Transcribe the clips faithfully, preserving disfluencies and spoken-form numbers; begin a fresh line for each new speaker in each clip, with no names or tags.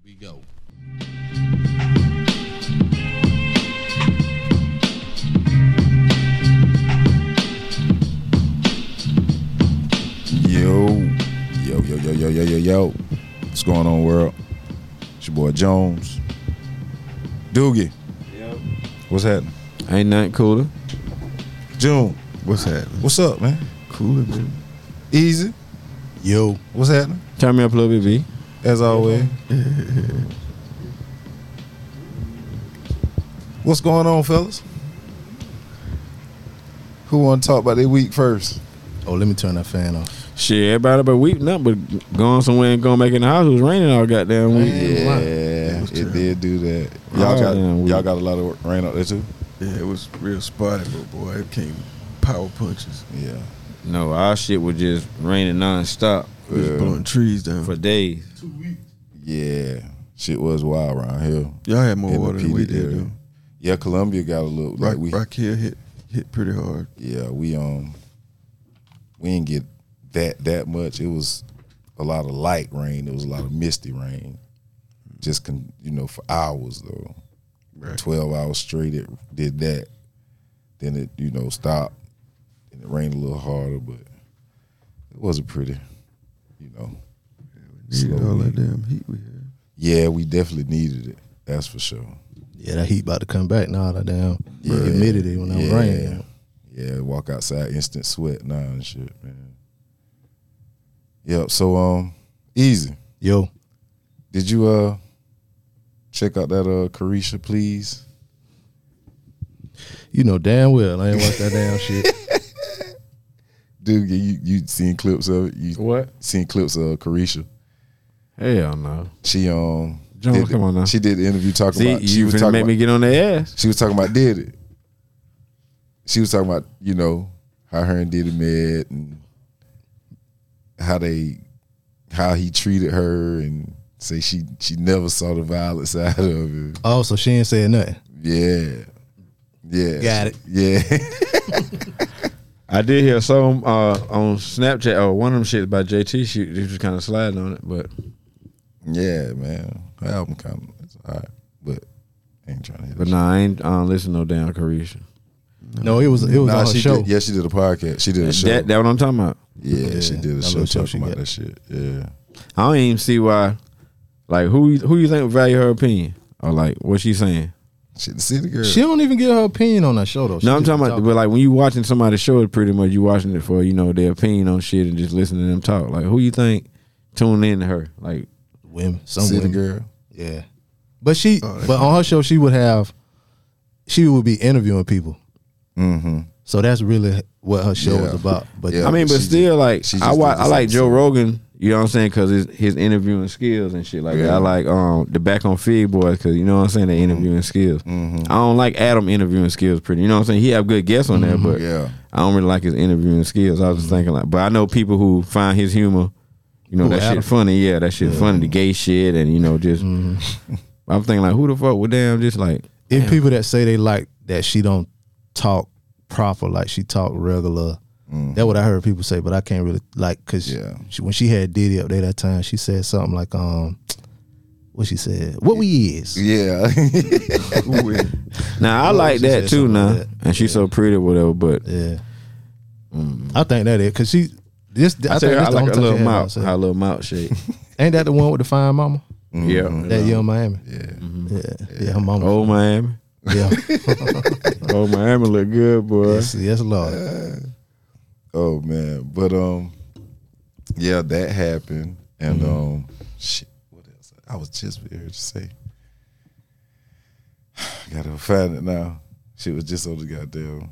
we go.
Yo, yo, yo, yo, yo, yo, yo, yo. What's going on, world? It's your boy Jones. Doogie.
Yep.
What's happening?
Ain't nothing cooler.
June.
What's happening?
What's up, man?
Cooler, man.
Easy.
Yo.
What's happening?
Turn me up a little bit, V.
As always. What's going on, fellas? Who want to talk about their week first?
Oh, let me turn that fan off.
Shit, everybody but week nothing but going somewhere and going back in the house. It was raining all goddamn week.
Yeah,
It
it did do that.
All
Y'all got
damn week.
y'all got a lot of rain out there too?
Yeah, it was real spotty, but boy, it came power punches.
Yeah.
No, our shit was just raining nonstop
It was
Yeah.
blowing trees down.
for days.
Yeah. Shit was wild around here.
Y'all had more
In the
water than we
P D
did,
area.
though.
Yeah, Columbia got a little
Rock,
like we
Rock Hill hit hit pretty hard.
yeah, we um we didn't get that that much. It was a lot of light rain. It was a lot of misty rain. Just con, you know, for hours though.
Right.
Twelve hours straight it did that. Then it, you know, stopped and it rained a little harder, but it wasn't pretty, you know.
Needed
slow
all
week.
that damn heat we had.
Yeah, we definitely needed it. That's for sure.
Yeah, that heat about to come back now. That damn
Yeah.
humidity when that
Yeah.
rain.
Yeah, walk outside, instant sweat now and shit, man. Yep. So um, easy.
Yo,
Did you uh check out that uh Carisha, please?
you know damn well I ain't watch that damn shit.
Dude, you you seen clips of it? You
What?
seen clips of Carisha?
Hell no.
She um,
John,
did-
come on now.
She did the interview talking
See,
about. She
you
was
finna
talking
make
about,
me get on their ass.
She was talking about did it. She was talking about, you know, how her and Diddy met and how they, how he treated her, and say she she never saw the violent side of it.
Oh, so she ain't saying nothing.
Yeah, yeah,
Got it.
Yeah,
I did hear some uh, on Snapchat or one of them shits by J T. She, she was kind of sliding on it, but
yeah, man. Her album kind of it's all right, but I ain't trying to. Hit
but
that
nah, I ain't uh, listen to no damn Carisha.
No, it was it was
Nah,
on her
she
show.
did. Yeah, she did a podcast. She did a show.
That that what I'm talking about.
yeah,
Yeah,
she did a
that
show
little show
talking
she
about
got.
that shit. Yeah.
I don't even see why. Like who you- who you think would value her opinion or like what she saying?
She the city girl.
She don't even get her opinion on that show though. She
No, I'm
just
talking
be
about, but like when you watching somebody's show, it's pretty much you watching it for you know their opinion on shit and just listening to them talk. Like who you think tune in to her? Like
women, some
city
women.
girl.
Yeah, but she,
Oh,
but on her show she would have, she would be interviewing people.
Mm-hmm.
So that's really what her show
Yeah.
was about. But
Yeah.
I mean, but
she
still, like
she
I
just
watch,
did
I
this
like Joe
episode.
Rogan. You know what I'm saying? Because his his interviewing skills and shit like that.
Yeah.
I like um the Back on Fig Boys because you know what I'm saying they interviewing skills.
Mm-hmm.
I don't like Adam interviewing skills pretty. You know what I'm saying? He have good guests on there, but
Yeah.
I don't really like his interviewing skills. I was just thinking like, but I know people who find his humor, you know,
Who,
that
Adam?
shit funny. Yeah, that shit funny. The gay shit and you know just. I'm thinking like, who the fuck would damn just like
if
damn.
people that say they like that she don't talk proper, like she talk regular. That's what I heard people say, but I can't really like because
Yeah.
she, when she had Diddy up there that time, she said something like, um, what she said, what we is.
Yeah.
Who is?
Now I
Well,
like
she
that
said
too
something
now,
like that.
and she's so pretty, or whatever. But
Yeah, I think that is because she this. I,
I,
think
tell you,
this
I
the
like
only
a
time
little
she had
mouth,
about
her
it.
little mouth shape.
Ain't that the one with the fine mama?
Yeah,
That young Miami.
Yeah.
Yeah, yeah, her mama.
old Miami,
Yeah,
old Miami look good, boy.
yes, yes, Lord.
Oh man, but um, yeah, that happened, and um, shit. What else? I was just here to say. Gotta find it now. Shit was just on the goddamn.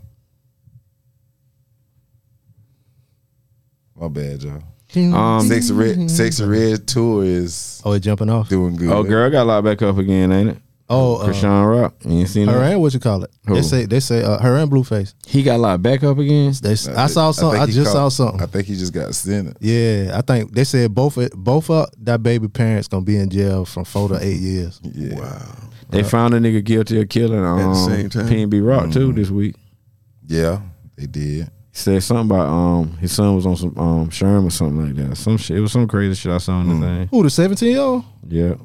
My bad, y'all.
Um,
Sexy Red, Sexy Red tour is
Oh, it jumping off.
doing good.
oh girl, got locked back up again, ain't it?
Oh, uh,
Krishan Rock, you ain't seen
her
that?
and what you call it?
Who?
They say they say uh, her and Blueface.
He got locked back up again.
They, I, saw something. I,
think he
just saw
caught-
something.
I think he just got sentenced.
Yeah, I think they said both both of that baby parents gonna be in jail from four to eight years.
Yeah.
Wow.
They found a nigga guilty of killing um,
At the same time?
P N B Rock too this week.
Yeah, they did.
He said something about um his son was on some um Sherm or something like that. Some shit. It was some crazy shit I saw on the thing.
Who, the seventeen year old?
Yeah.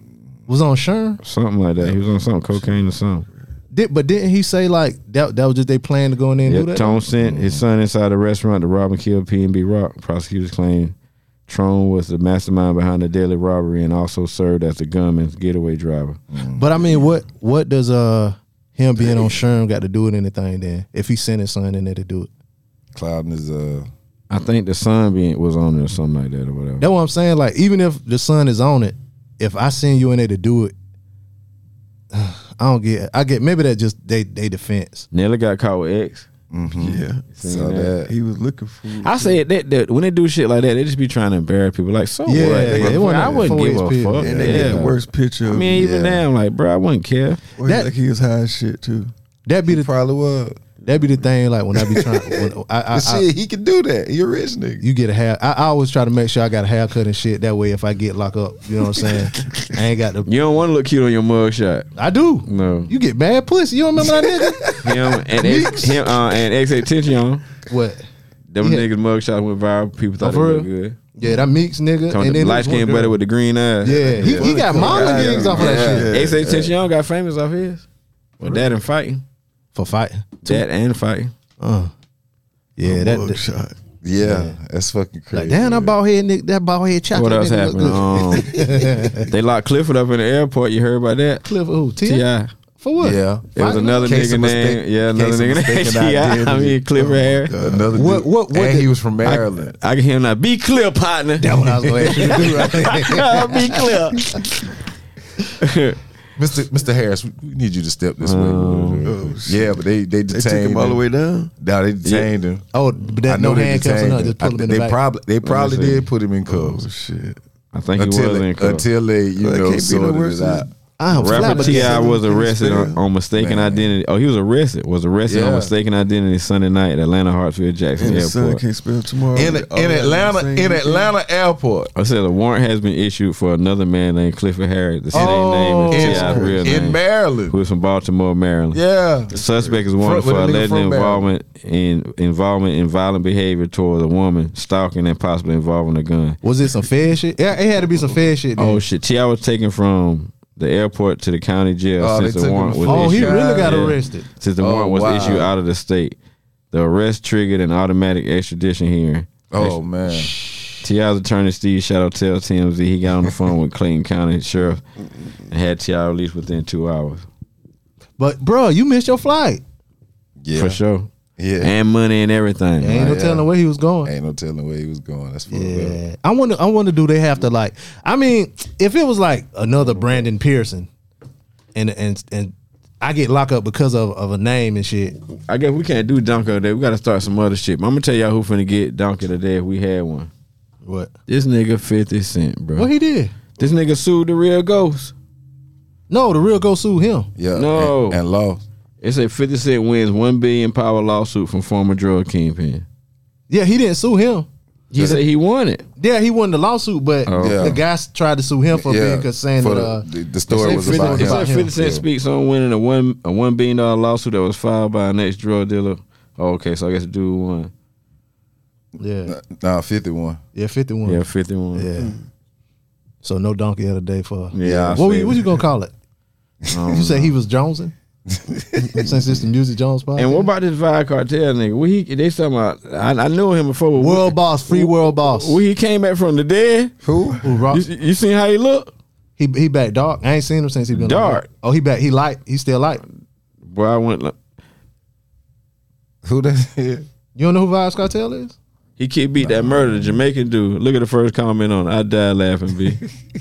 Was on Sherm?
Something like that. He was on something, cocaine or something.
Did, but didn't he say like that? That was just they plan to go in there and
Yep,
do that.
Tone sent his son inside the restaurant to rob and kill P and B Rock. Prosecutors claim Trone was the mastermind behind the deadly robbery and also served as the gunman's getaway driver.
But I mean, what what does uh him being on Sherm got to do with anything? Then if he sent his son in there to do it,
Clouding is uh
I think the son being was on it or something like that or whatever.
that's what I'm saying. Like even if the son is on it, if I send you in there to do it, I don't get. I get maybe that just they they defense.
Nelly got caught with X.
mm-hmm.
Yeah.
saw
that.
that.
He was looking for.
I said that, that when they do shit like that, they just be trying to embarrass people. Like, so
Yeah,
what?
yeah, it wasn't
I
a
wouldn't give a
four-way
fuck.
pill.
And they
yeah.
get the worst picture.
I
Of
mean, even
Yeah.
now, I'm like, bro, I wouldn't care.
Well,
that-
like he was high as shit too.
That be
He
the
probably was.
that be the thing. Like when I be trying, when I, I,
But
I,
shit, he can do that. He a rich nigga.
you get a hair. I, I always try to make sure I got a haircut and shit. That way, if I get locked up, you know what I'm saying. I ain't got the.
You don't want to look cute on your mugshot.
I do.
No.
You get bad pussy. You don't remember that nigga?
Him and X, him uh, and X Attention.
What?
Them
Yeah.
niggas mugshot went viral. People thought
Oh,
they
for
looked
real?
good.
Yeah, that Meeks nigga.
Come
And then
light
there was one
skinned
girl.
brother with the green eyes.
Yeah, he, he got mama gigs off of that
Yeah.
shit
X Attention got famous off his. Well, that and fighting.
for fighting.
That and fighting.
Uh, yeah, that,
Mug
that
shot.
Yeah,
Yeah.
that's fucking crazy.
like damn that bald head nigga, that bald head chocolate.
What else
nigga look
happened?
good.
Um, they locked Clifford up in the airport. You heard about that?
Clifford who? T
T
I
I.
For what?
Yeah.
It was another
Case
nigga
of
name.
mistake-
Yeah, another
case of
nigga named
mistaken
T I. I
identity.
mean, Clifford Harris.
Another
What-
dude.
what- what
and
did-
he was from Maryland.
I can hear him now. Be clear, partner.
That's what I was gonna ask you to do right
Be clear.
Mister Mister Harris, we we need you to step this way.
Oh, shit.
Yeah, but they they
They
detained
took him all the way down.
No, they detained him.
Oh, but
I
that
know
no
they
handcuffs or
detained
nothing.
him.
Just put
I-
him in the
they
back.
probably they probably
see.
did put him in
Oh
cuffs
shit.
I think he
until
was
they,
in cuffs.
until they you
Well, it
know
can't be no
sorted
worse
it
than-
out.
I'm
Rapper
flabbergasted.
T I was
Can you
arrested on,
spell?
on mistaken
Man.
identity. Oh, he was arrested. Was arrested on
Yeah.
mistaken identity Sunday night at Atlanta Hartsfield Jackson
And his son
Airport.
can't spell tomorrow.
In
All
in
that
Atlanta
same
in
weekend.
Atlanta airport
I said a warrant has been issued for another man named Clifford Harris, the same
Oh.
name
in,
as T I's real
in
name,
Maryland.
who is from Baltimore, Maryland.
Yeah,
The suspect is wanted
From-
for
with a nigga
alleged
from
involvement in involvement in violent behavior toward a woman, stalking and possibly involving a gun.
Was it some fair shit? Yeah, it had to be some fair shit. Then.
Oh shit! T I was taken from the airport to the county jail
Oh,
since
they
the
took
warrant
him
was
from-
Oh, he
issued.
really got
Yeah.
arrested.
Since the
Oh,
warrant was
wow.
issued out of the state, the arrest triggered an automatic extradition hearing.
Oh man,
T I's attorney Steve Shadow tells T M Z he got on the phone with Clayton County Sheriff and had T I released within two hours.
But bro, you missed your flight.
yeah,
For sure.
Yeah,
And money and everything.
Ain't no
yeah.
telling where he was going.
ain't no telling where he was going. That's fucked
Yeah, I wonder. I wonder, do they have to like? I mean, if it was like another Brandon Pearson, and and and I get locked up because of, of a name and shit.
I guess we can't do Donkey today. We got to start some other shit. But I'm going to tell y'all who finna get Donkey today if we had one.
What?
This nigga fifty Cent, bro.
What he did?
This nigga sued the real Ghost.
No, the real go sue him.
Yeah,
No.
and, and lost.
It said fifty Cent wins one billion power lawsuit from former drug kingpin.
Yeah, he didn't sue him.
He said he won it.
Yeah, he won the lawsuit, but
Oh.
Yeah.
the guys tried to sue him for
Yeah,
being cause saying
for
that
the-
uh,
the, the story
they
was
said
about
fifty
It
him.
about
said fifty Cent
Yeah.
speaks on winning a one a one billion dollar lawsuit that was filed by an ex drug dealer. Oh, okay, so I guess the dude won.
yeah,
Nah, fifty-one.
yeah, fifty one.
Yeah, fifty one.
Yeah. So no donkey of the day for.
Yeah, I
What,
say
you, what you gonna call it?
Um,
You say he was Jonesing? Since it's the Music Jones spot.
And what about this Vibe Cartel nigga? Where he they talking about? I, I knew him before. But
World
where,
Boss, Free World Boss?
where he came back from the dead?
Who?
Who, Rock?
You, you seen how he look?
He he back dark. I ain't seen him since he been
Dark.
Like, oh, he back. He light. He still light.
Boy, I went. like-
Who that is?
You don't know who Vibes Cartel is?
He can't beat that murder, the Jamaican dude. Look at the first comment on it. I died laughing, B.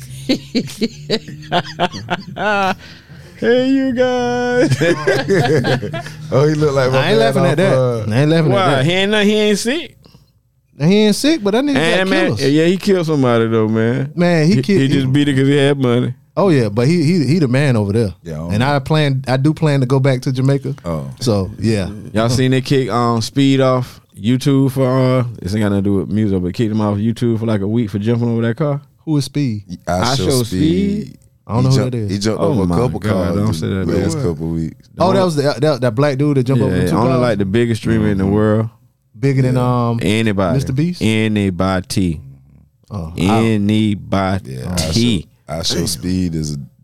Hey, you guys.
Oh, he look like my
I ain't
man
laughing
off,
at that.
uh,
I ain't laughing
Why?
at
He
that.
ain't no, he ain't sick.
He ain't sick, but that nigga
And
got
man,
killers.
yeah, he killed somebody though, man.
Man, he
He,
killed.
he just beat it because he had money.
Oh yeah, but he he he the man over there.
Yeah, I don't
and
know.
I plan. I do plan to go back to Jamaica.
Oh.
So yeah.
Y'all seen they kick um Speed off YouTube for uh this ain't got nothing to do with music, but kicked him off YouTube for like a week for jumping over that car.
Who is Speed?
I,
I
show,
show
speed.
Speed?
I don't know
he
who
jumped,
that is.
He jumped
Oh
over a
my
couple
God,
cars
don't
the
say that,
last
man.
couple weeks.
Oh, that was the that, that black dude that jumped over
Yeah,
the two
only
cars?
like the biggest streamer in the world.
Bigger than um.
Anybody.
Mister Beast?
Anybody.
Oh, I-
Anybody.
Yeah, I show, I show speed is a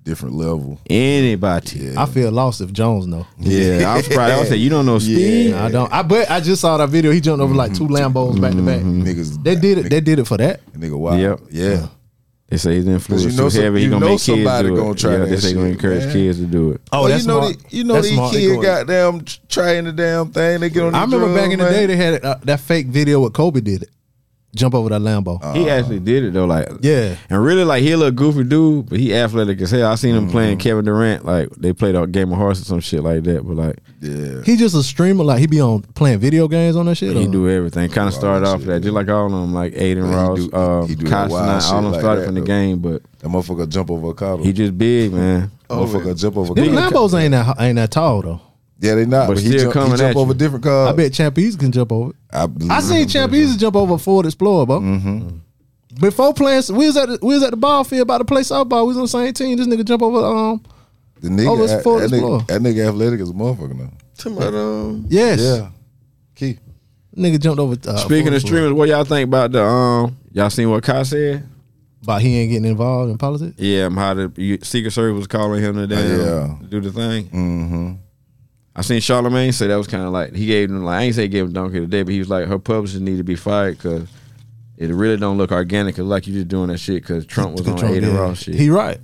different level.
Anybody.
Yeah.
I feel lost if Jones know.
Yeah, I was surprised. I was saying, you don't know speed?
Yeah.
I don't. I but I just saw that video. He jumped over like two Lambos back to back.
Niggas,
They did it. They did it for that.
Nigga, wow.
Yep.
Yeah.
They say his influence
you
is
know
too
some-
heavy. He
you
gonna
know
make kids
somebody
do it.
gonna try
yeah,
that
they say he gonna
shit,
encourage
man.
kids to do it.
Oh,
Well,
that's
you know,
smart.
the, you know
That's
these
smart. They
kids
going-
goddamn trying the damn thing. They get on.
I
the
remember
drugs,
back in the
man.
day they had uh, that fake video with Kobe did it. Jump over that Lambo.
He actually did it though, like
Yeah.
and really like he a little goofy dude, but he athletic as hell. I seen him playing Kevin Durant, like they played a game of horse or some shit like that. But like
Yeah.
He just a streamer. Like he be on playing video games on that shit.
he
or-
do everything. Kind of started off that, just like all of them, like Aiden
But he
Ross,
do-
uh,
he do that
Kai
wild
Cenat,
shit
all them
like
started
that,
from the
though.
game, but
That motherfucker jump over a car.
he just big, man.
motherfucker jump over.
Them
car.
Lambos ain't that ain't that tall though.
Yeah, they not.
But
But, he
still
jump,
coming
he jump
at
over
you.
different cars.
I bet Champ Easy can jump over it.
I, believe
I seen Champ Easy jump over a Ford Explorer, bro.
Mm-hmm.
Before playing, we was at the, we was at the ball field about to play softball. We was on the same team. This nigga jump over. Um,
The nigga,
Oh, it's
that,
Ford
that,
Explorer.
nigga, that nigga athletic as a motherfucker now.
Talking about, um,
yes,
Yeah. Key.
nigga jumped over. Uh,
Speaking
Ford
of
Explorer.
streamers, what y'all think about the um? Y'all seen what Kai said?
But he ain't getting involved in politics.
Yeah, how the you- Secret Service was calling him to damn
yeah.
do the thing.
Mm-hmm.
I seen Charlamagne say that was kind of like he gave him like I ain't say gave him donkey today, but he was like her publishers need to be fired because it really don't look organic. It look like you just doing that shit because Trump was on
Trump,
Aiden
yeah.
Ross shit.
He right.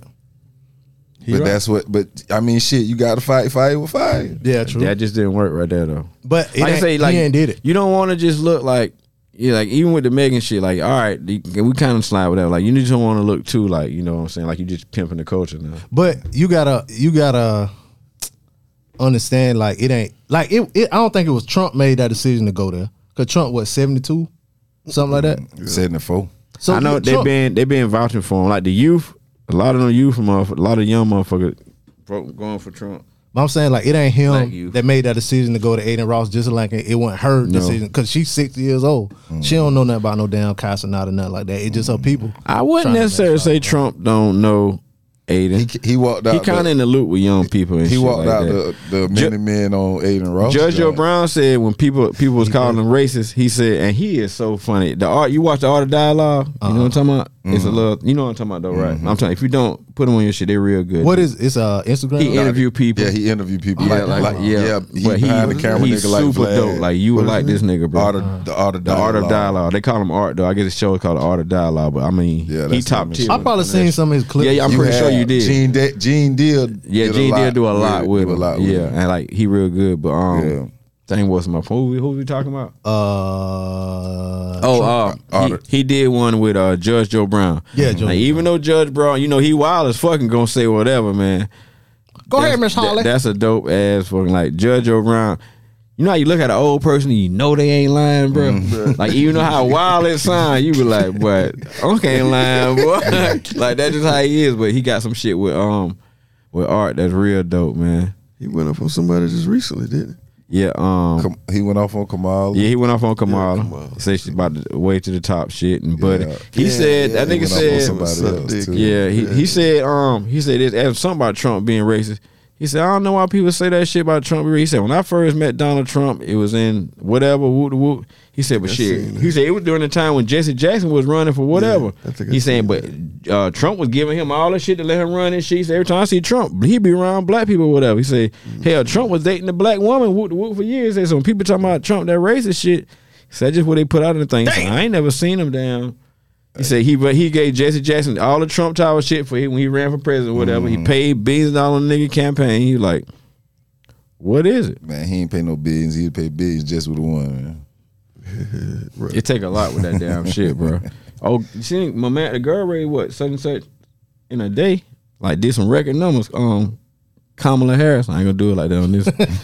He
But
right.
that's what. But I mean, shit. You got to fight. Fight with fire.
yeah, true.
That just didn't work right there though.
but it
Like I
ain't-
say, like
he ain't did it.
you don't want to just look like yeah, like even with the Megan shit, like all right, the- we kind of slide with that. Like you just don't want to look too like you know what I'm saying, like you just pimping the culture now.
But you gotta you gotta understand like it ain't like it, it I don't think it was Trump made that decision to go there. Cause Trump what seventy-two? Something like that.
seventy-four.
So
I know
Trump-
they've been they've been vouching for him. Like the youth, a lot of them youth, motherfuckers, a lot of young motherfuckers bro- going for Trump.
But I'm saying like it ain't
Black
him
youth.
that made that decision to go to Aiden Ross. Just like it wasn't her
No.
decision because she's sixty years old. She don't know nothing about no damn Kai Cenat or nothing like that. It's just her people.
I wouldn't
Trying to
necessarily
match
say
up.
Trump don't know Aiden.
He he walked out.
He kind of
the,
in the loop with young people. And
He
shit
walked
like
out
that.
the the
Ju-
many men on Aiden Ross.
Judge Joe
joint.
Brown said when people people was calling him racist, he said, and he is so funny. The art you watch the Art of Dialogue, you know what I'm talking about? It's a little, you know what I'm talking about though, right? I'm talking. If you don't put them on your shit, they real good.
What is it's uh Instagram?
he interview people?
Yeah, he interviewed people.
Yeah,
like,
like,
like,
yeah,
yeah, he
but he,
behind the camera,
he's
nigga, like
super
Vlad.
dope. Like you would like this nigga, bro.
Art of, the art of
The
dialogue.
Art of Dialogue. They call him Art though. I guess the show is called the Art of Dialogue, but I mean,
Yeah,
he
that's
top
him.
tier.
I probably seen some of his clips.
Yeah, yeah, I'm
You
pretty sure
had
you did.
Gene, De- Gene Deal.
Yeah,
did a
Gene
lot
did do a lot with
do a
him.
lot with
yeah,
him.
and like he real good. But um,
Yeah.
thing was my who we, who we talking about?
Uh,
Oh, uh, he,
Otter.
he did one with uh Judge Joe Brown.
Yeah, Joe
Now, even though Judge Brown, you know, he wild as fucking gonna say whatever, man.
go ahead,
That's-
Miss Holly.
that- that's a dope ass fucking like Judge Joe Brown. You know how you look at an old person and you know they ain't lying, bro.
Mm-hmm.
Like even know how wild it sound, you be like, but okay, ain't lying, boy. Like that's just how he is. But he got some shit with um with Art that's real dope, man.
he went up on somebody just recently, didn't
Yeah, um,
Kam- he went off on Kamala.
yeah, he went off on Kamala.
Yeah, Kamala.
Say she's about the way to the top shit, and but
Yeah.
he
Yeah,
said
yeah,
that
he
nigga
went off on
said
somebody
Suck
else,
dick.
too.
yeah, he, he said um he said this asked something about Trump being racist. He said, I don't know why people say that shit about Trump. He said, when I first met Donald Trump, it was in whatever, whoop whoop. He said, but
I
shit.
seen that.
He said it was during the time when Jesse Jackson was running for whatever.
Yeah, I think I
He's saying,
seen
but uh, Trump was giving him all the shit to let him run and shit. He said, every time I see Trump, he be around black people or whatever. He said,
Mm-hmm.
hell, Trump was dating a black woman, whoop whoop, for years. He said, so when people talking about Trump, that racist shit, he said, that's just what they put out in the thing. He said, I ain't never seen him down. He said he but he gave Jesse Jackson all the Trump Tower shit for him when he ran for president or whatever.
Mm-hmm.
He paid billions of dollars on the nigga campaign. He like, what is it?
Man, he ain't pay no billions. He'd pay billions just with the one, man.
It take a lot with that damn shit, bro. Oh, you see, my man, the girl raised what such and such in a day, like did some record numbers. Um, Kamala Harris, I ain't gonna do it like that on this.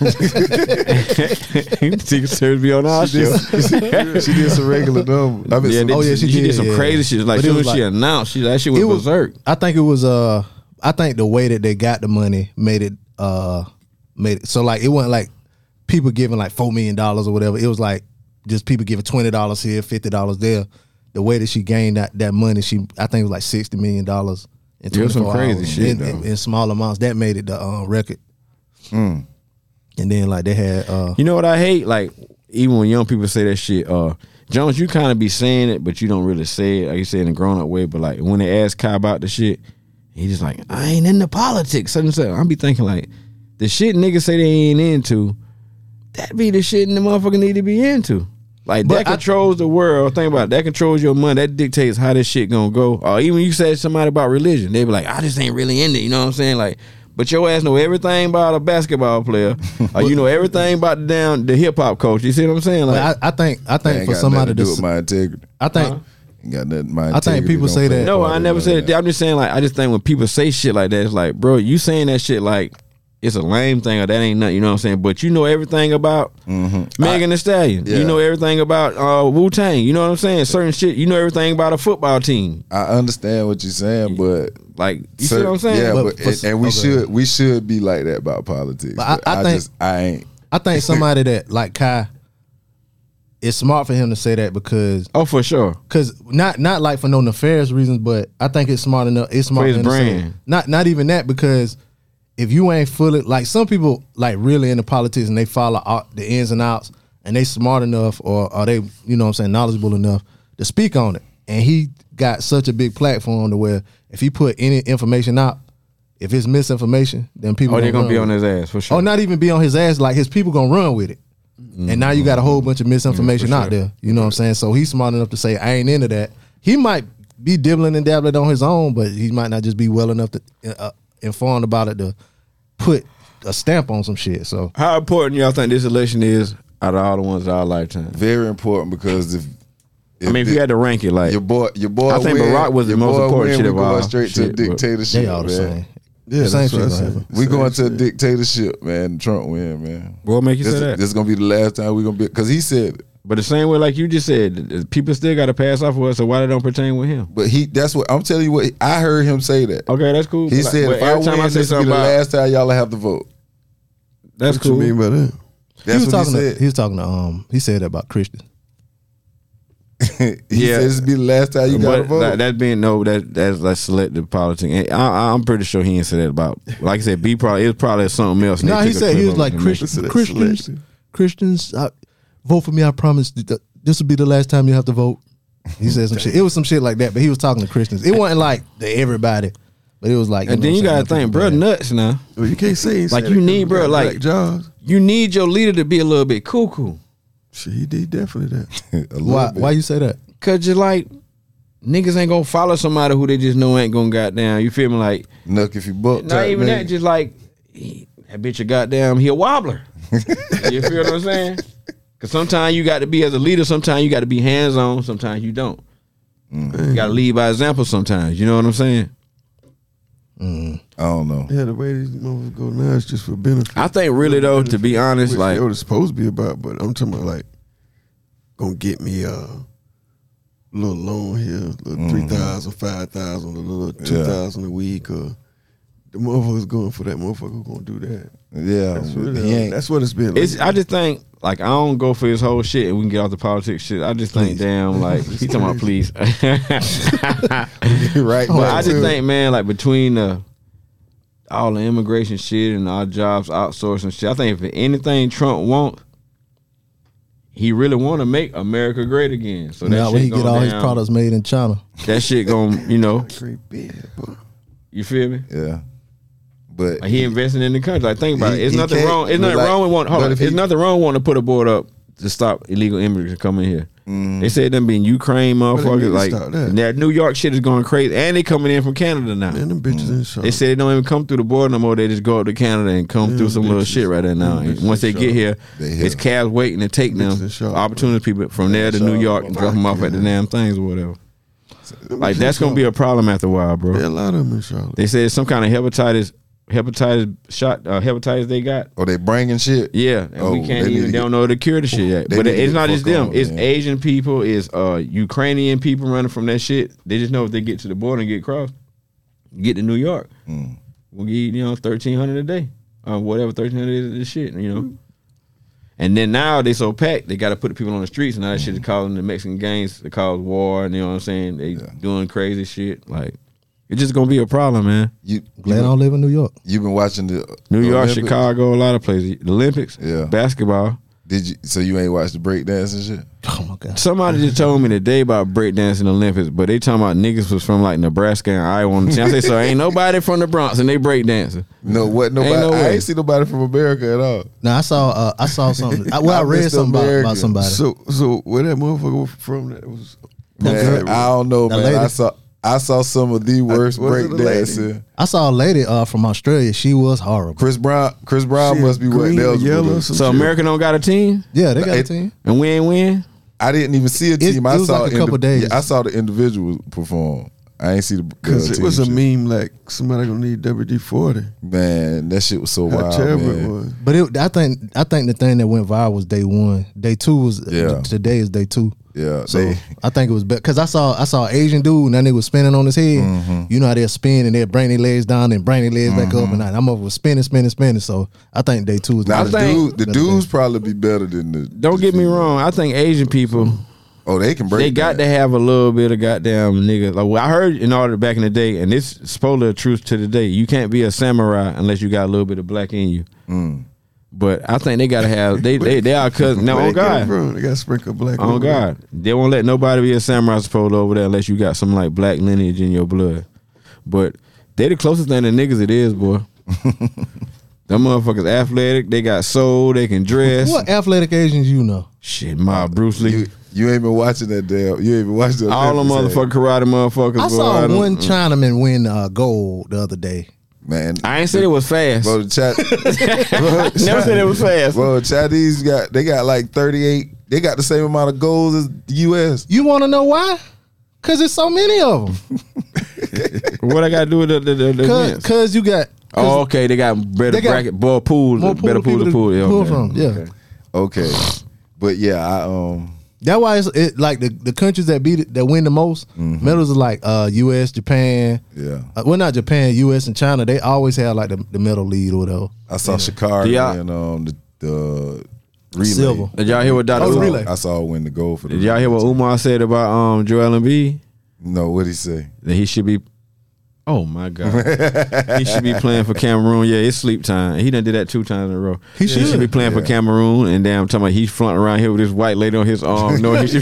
Secret Service be on our
She
show.
did, she did some regular numbers. I mean,
Yeah,
some-
they-
Oh, yeah,
she,
she
did,
did,
some
yeah.
crazy shit. Like
But it
soon
was
as she
like-
announced, she that shit was,
It was-
berserk.
I think it was uh I think the way that they got the money made it uh made it so like it wasn't like people giving like four million dollars or whatever. It was like just people giving twenty dollars here, fifty dollars there. The way that she gained that, that money, she I think it was like sixty million dollars in
It was some
twenty-four
crazy
hours
shit,
in,
though.
in, in small amounts. That made it the uh, record.
Mm.
And then like they had uh
You know what I hate? Like even when young people say that shit, uh, Jones, you kind of be saying it, but you don't really say it. Like you say in a grown up way. But like when they ask Kai about the shit, He just like, I ain't into politics. Such and such. I be thinking like, the shit niggas say they ain't into, that be the shit the motherfucker need to be into. Like,
But
that
I-
controls the world. Think about it. That controls your money. That dictates how this shit gonna go. Or even you say to somebody about religion, they be like, I just ain't really into it. You know what I'm saying? Like, but your ass know everything about a basketball player. Or you know everything about the down the hip hop coach. You see what I'm saying? Like,
But I, I think I
That
think
ain't
for
got
somebody
nothing to do
to,
with my integrity.
I think
Huh?
Ain't got nothing. My
I think
integrity
people
don't
say
play
that-
a
no,
part
I
in
never
none
said
of
that. I'm just saying, like, I just think when people say shit like that, it's like, bro, you saying that shit like it's a lame thing or that ain't nothing, you know what I'm saying? But you know everything about
Mhm.
Megan Thee Stallion.
yeah.
You know everything about uh, Wu-Tang. You know what I'm saying? Certain shit. You know everything about a football team.
I understand what you're saying, but
Like, you see
certain-
what I'm saying?
Yeah,
But
but,
for-
and, and we
okay.
should we should be like that about politics.
But I-
But
I
I,
think-
just I ain't.
I think somebody that like Kai, it's smart for him to say that because
Oh, for sure.
Cause not not like for no nefarious reasons, but I think it's smart enough. It's smart
For his
for him to say
brand.
it. Not not even that, because if you ain't fully like some people like really into politics and they follow all, the ins and outs and they smart enough or are they you know what I'm saying knowledgeable enough to speak on it. And he got such a big platform to where if he put any information out, if it's misinformation, then people
Oh, they're gonna
run
be
with
on
it.
his ass for sure.
Or not even be on his ass, like his people gonna run with it. And now you got a whole bunch of misinformation
Yeah, for
out there. You know what I'm saying? So he's smart enough to say, I ain't into that. He might be dibbling and dabbling on his own, but he might not just be well enough to uh, informed about it to put a stamp on some shit. So
How important y'all think this election is out of all the ones of our lifetime?
Very important because if, if
I mean, if
the-
you had to rank it, like,
your boy, your boy,
I think
win,
Barack was the
your
most
boy
important
win,
shit
we
of
going
all
straight
shit,
to a
but
dictatorship.
they all the
man.
same.
Yeah,
the same
that's
shit
what I
gonna
said.
happen.
We
Same
going to a
shit.
dictatorship, man. Trump win, man.
what make you
This,
say that?
this is gonna be the last time we gonna be because he said it.
But the same way, like you just said, people still got to pass off with us. So why they don't pertain with him?
But he, that's what I'm telling you. What I heard him say that.
Okay, that's cool.
He
Like,
said,
but
if I
every time
win,
I say
this will be
something
the
about,
last time y'all have to vote.
that's
What
cool.
you mean by that?
That's
he was
what
talking
he
to,
said.
he was talking to um he said that about Christians.
he
Yeah.
said this will be the last time you got to
But
vote.
that, that being no, that that's like selective politics. And I, I'm pretty sure he didn't say that about. Like I said, B probably it was probably something else. and
No,
they
he
took a
said he
clip
was
of it
like
and made
Christian,
it-
Listen to that
Christians,
selection.
Christians, I, vote for me. I promise th- this will be the last time you have to vote. He said some shit. It was some shit like that, but he was talking to Christians. It wasn't like to everybody, but it was like.
And then you
know what
gotta
I'm saying,
think, bro,
people
nuts now.
Well, you can't say he
Like,
said
you
it 'cause
need,
we
bro,
got
like-
black jobs.
You need your leader to be a little bit cuckoo.
Shit, he did definitely that.
A
bad.
little
Why?
bit.
Why you say that?
Cause you're like, niggas ain't gonna follow somebody who they just know ain't gonna goddamn. You feel me? Like,
Nuck if you buck.
not
type
even
nigga.
that. Just like, he, that bitch a goddamn, he a wobbler. You feel what I'm saying? Cause sometimes you got to be as a leader. Sometimes you got to be hands on. Sometimes you don't. You got to lead by example. Sometimes you know what I'm saying.
I don't know.
Yeah, the way these motherfuckers go now is just for benefit.
I think really though, to be honest,
Which
like
they was supposed to be about, but I'm talking about like gonna get me a little loan here, a little three thousand, five thousand, a little two thousand a week, or the motherfuckers going for that motherfucker gonna do that.
Yeah,
That's,
but
really
he
all-
ain't.
that's what it's been.
it's.
like.
I just think like I don't go for his whole shit, and we can get off the politics shit. I just think,
Please.
damn, like he talking about please.
right.
But I
now,
just
too.
think, man, like between the all the immigration shit and our jobs outsourcing shit, I think if anything Trump wants, he really want to make America great again. So that
Now
shit
when he
gonna
get all his
down-
products made in China.
that shit gonna, you know,
great bid, but
you feel me?
Yeah, but
Like he investing in the country. Like think about
He-
it. It's
he
nothing
can't-
wrong. It's
but
nothing
like-
wrong with want. Hold
but
on.
if
It's
he-
nothing wrong wanting to put a board up to stop illegal immigrants from coming here.
Mm.
They said them being Ukraine
they need
motherfuckers.
to
Like
stop that.
that New York shit is going crazy, and they coming in from Canada now.
man, them bitches in Charlotte.
They say they don't even come through the border no more. They just go up to Canada and come
Yeah,
through some little
bitches.
shit right there now.
Yeah,
And
bitches
once they
in
get here,
They here.
it's cabs waiting to take
Bitches in
them
Charlotte,
opportunity people from there to New
Charlotte.
York and drop them off at the damn things or whatever.
Them
Like
bitches
that's
in
gonna be a
Charlotte.
problem after a while,
There are
bro.
a lot of them in Charlotte.
They said some kind of hepatitis, hepatitis shot, uh, hepatitis they got.
oh, they bringing shit.
Yeah, and
Oh,
we
they
can't
need
even.
to
They
get-
don't know the cure to shit yet.
They
But
need to
it's
get
not
the
just
fuck
them.
on,
It's
man.
Asian people. It's uh Ukrainian people running from that shit. They just know if they get to the border and get crossed, get to New York,
Mm.
we'll get you know thirteen hundred a day, or whatever thirteen hundred is this shit. You know. And then now they so packed, they got to put the people on the streets, and now that shit is causing the Mexican gangs to cause war. And you know what I'm saying? They doing crazy shit. Like it's just gonna be a problem, man.
You
Glad I
you,
don't live in New York.
you been watching the
New York,
Olympics?
Chicago, a lot of places. The Olympics,
Yeah.
basketball.
Did you? So you ain't watched the breakdance and shit?
Oh my god!
Somebody just told me today about breakdancing Olympics, but they talking about niggas was from like Nebraska and Iowa on the team. I say, so ain't nobody from the Bronx and they breakdancing.
No, what? Nobody.
no
I
way.
ain't see nobody from America at all.
Now I saw uh, I saw something. I, well, I,
I
read
missed
something about,
America.
about somebody.
So, so where that motherfucker was from? That was.
Man, I don't know,
The
man.
lady-
I saw I saw some of the worst
was it a lady?
breakdancing.
I saw a lady uh, from Australia. She was horrible.
Chris Brown. Chris Brown
She
must be what
green or
else.
yellow or some
So
shit.
America don't got a team
Yeah, they got
It-
a team.
and we ain't win.
I didn't even see a
It-
team. I
it was
saw
like a couple days.
Yeah, I saw the individual perform. I ain't see the
Because
the
it
team
was a
shit.
meme like somebody gonna need W D forty.
Man, that shit was so
How
wild,
terrible it
man.
was.
But it, I think I think the thing that went viral was day one. Day two was
Yeah.
today is day two.
Yeah,
So
they,
I think it was better because I saw I saw an Asian dude and that nigga was spinning on his head.
Mm-hmm.
You know how they'll spin and they'll bring their legs down and bring their legs back up and that. I'm over spinning, spinning, spinning. So I think day two was
now
the
the
better-
dude, the
better
dudes
day.
probably be better than the.
Don't
the
get me
female.
wrong. I think Asian people
Oh, they can break.
they got
that.
to have a little bit of goddamn nigga. Like well, I heard in order back in the day, and this is supposedly a truth to the day. You can't be a samurai unless you got a little bit of black in you.
Mm.
But I think they gotta have they they they are cousins. Now
Where
on
they get it
God,
from? They got sprinkled black.
on
over there.
God, they won't let nobody be a samurai supposed over there unless you got some like black lineage in your blood. But they the closest thing to niggas it is, boy. Them motherfuckers athletic. They got soul. They can dress.
What athletic Asians you know?
Shit, my Bruce Lee.
You, you ain't been watching that damn. You ain't been watching that.
All them motherfucking karate motherfuckers.
I
boy,
saw
I don't-
one Chinaman win uh, gold the other day.
Man,
I ain't said it was fast.
bro, the chat.
Never said it was fast.
Bro, Chinese got they got like thirty-eight. They got the same amount of goals as the U S.
You want to know why? Cause there's so many of them.
What I got to do with the, the, the, the
Cause,
events?
cause you got.
Oh, okay. They got better
They got
bracket, more pools,
more
better
pool
pools to
people
pool.
to
Yeah,
pull
okay.
from, yeah.
Okay. Okay, but yeah, I um.
That's why it's it, like the, the countries that beat it, that win the most medals are like uh, U S, Japan.
Yeah,
Uh, well, not Japan, U S, and China. They always have like the, the medal lead or whatever.
I saw Shakari
Yeah.
and um the, the relay.
Silver.
Did y'all hear what Doctor
Oh, the
I saw-
relay.
I saw her win the gold for the.
Did y'all hear what Umar said about um Joel Embiid?
No, what'd he say?
That he should be. Oh my God, he should be playing for Cameroon. Yeah, it's sleep time. He done did that two times in a row.
He should.
be playing for
Yeah.
Cameroon, and damn, talking about he's flaunting around here with this white lady on his arm. No, he should.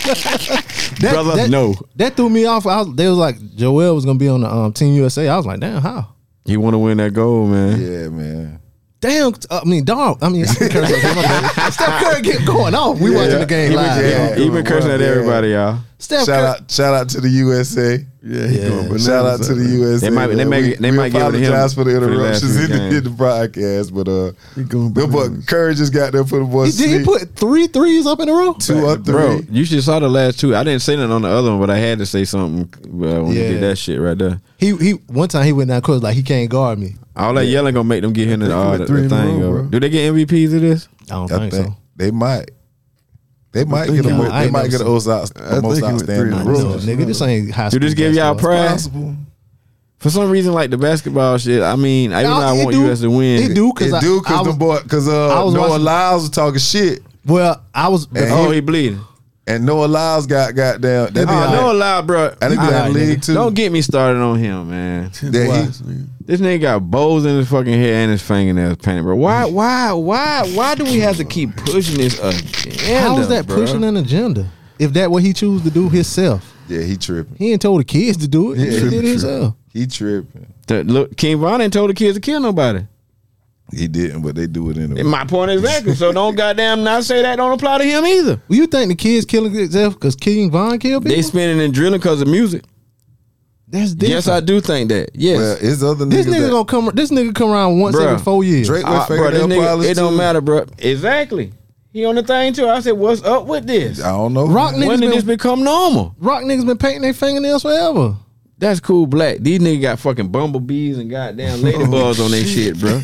That,
Brother,
that,
no.
That threw me off. I was, they was like Joel was gonna be on the um, Team U S A. I was like, damn, how?
He want to win that gold, man.
Yeah, man.
Damn, I mean, dog. I mean, Steph Curry, my bad. Steph Curry get going off. We watching the game
He been,
live.
yeah.
he been cursing at
Yeah.
everybody, y'all.
Steph
Shout
Curry.
out, shout out to the U S A.
Yeah, he
Yeah.
going bananas
Shout out to
out
the
there.
U S A.
They might- they
man.
might-
we,
they
we
might give it to him
apologize for the
for the last
interruptions
few
in the,
games.
in the broadcast, but uh,
He going
the boy
bananas.
Curry just got there for the boy.
He, did he
sleep.
put three threes up in a row?
two or three.
Bro, you should saw the last two. I didn't say nothing on the other one, but I had to say something uh, when he
Yeah.
did that shit right there.
He he. One time he went down court like he can't guard me.
All that yelling gonna make them get him the,
They
uh,
went
the,
three
the
in a
thing.
row,
over.
bro.
Do they get M V Ps of this?
I don't
I
think,
think
so.
they might. They might
think
get a
he
mo-
went-
I
they
ain't
might
never
get a most, out,
I
most
think he went three in
outstanding
a
I
row.
know,
rookie.
nigga. This ain't high
Do
school.
this give y'all
basketball.
pride?
Possible.
For some reason, like the basketball shit. I mean, even though I
it
want
do-
U S to win,
It do because
It
I,
do
I
because
was,
the boy because
I
uh
was
Noah
watching-
Lyles was talking shit
well, I was.
And
oh,
he-
he bleeding.
and Noah Lyles got got down. They
Oh,
be like,
no allowed, bro.
and they be
All
in
right,
the league
nigga.
too.
Don't get me started on him, man.
that he,
Wise, nigga.
This nigga got bows in his fucking hair and his fingernails painted, bro. Why, why, why, why do we have to keep pushing this agenda?
How is that
bro?
pushing an agenda? If that what he choose to do himself,
yeah, he tripping.
he ain't told the kids to do it.
Yeah,
he did
tripping,
it himself.
He tripping.
The- look, King Von ain't told the kids to kill nobody.
He didn't, but they do it anyway.
And my point exactly. So don't goddamn not say that don't apply to him either.
Well, you think the kids killing themselves because King Von killed people?
They spinning and drilling because of music.
That's different.
Yes, I do think that. Yes.
Well, it's other niggas
This nigga
that,
gonna come. This nigga come around once
Bruh.
every four years.
Drake
Uh,
with
bro, this
fingernail
nigga,
polish
it don't
too.
matter, bro. Exactly. He on the thing too. I said, what's up with this?
I don't know.
Rock
man.
niggas
When did
been-
this become normal?
Rock niggas been painting their fingernails forever.
That's cool, black. These niggas got fucking bumblebees and goddamn ladybugs on their shit, bro.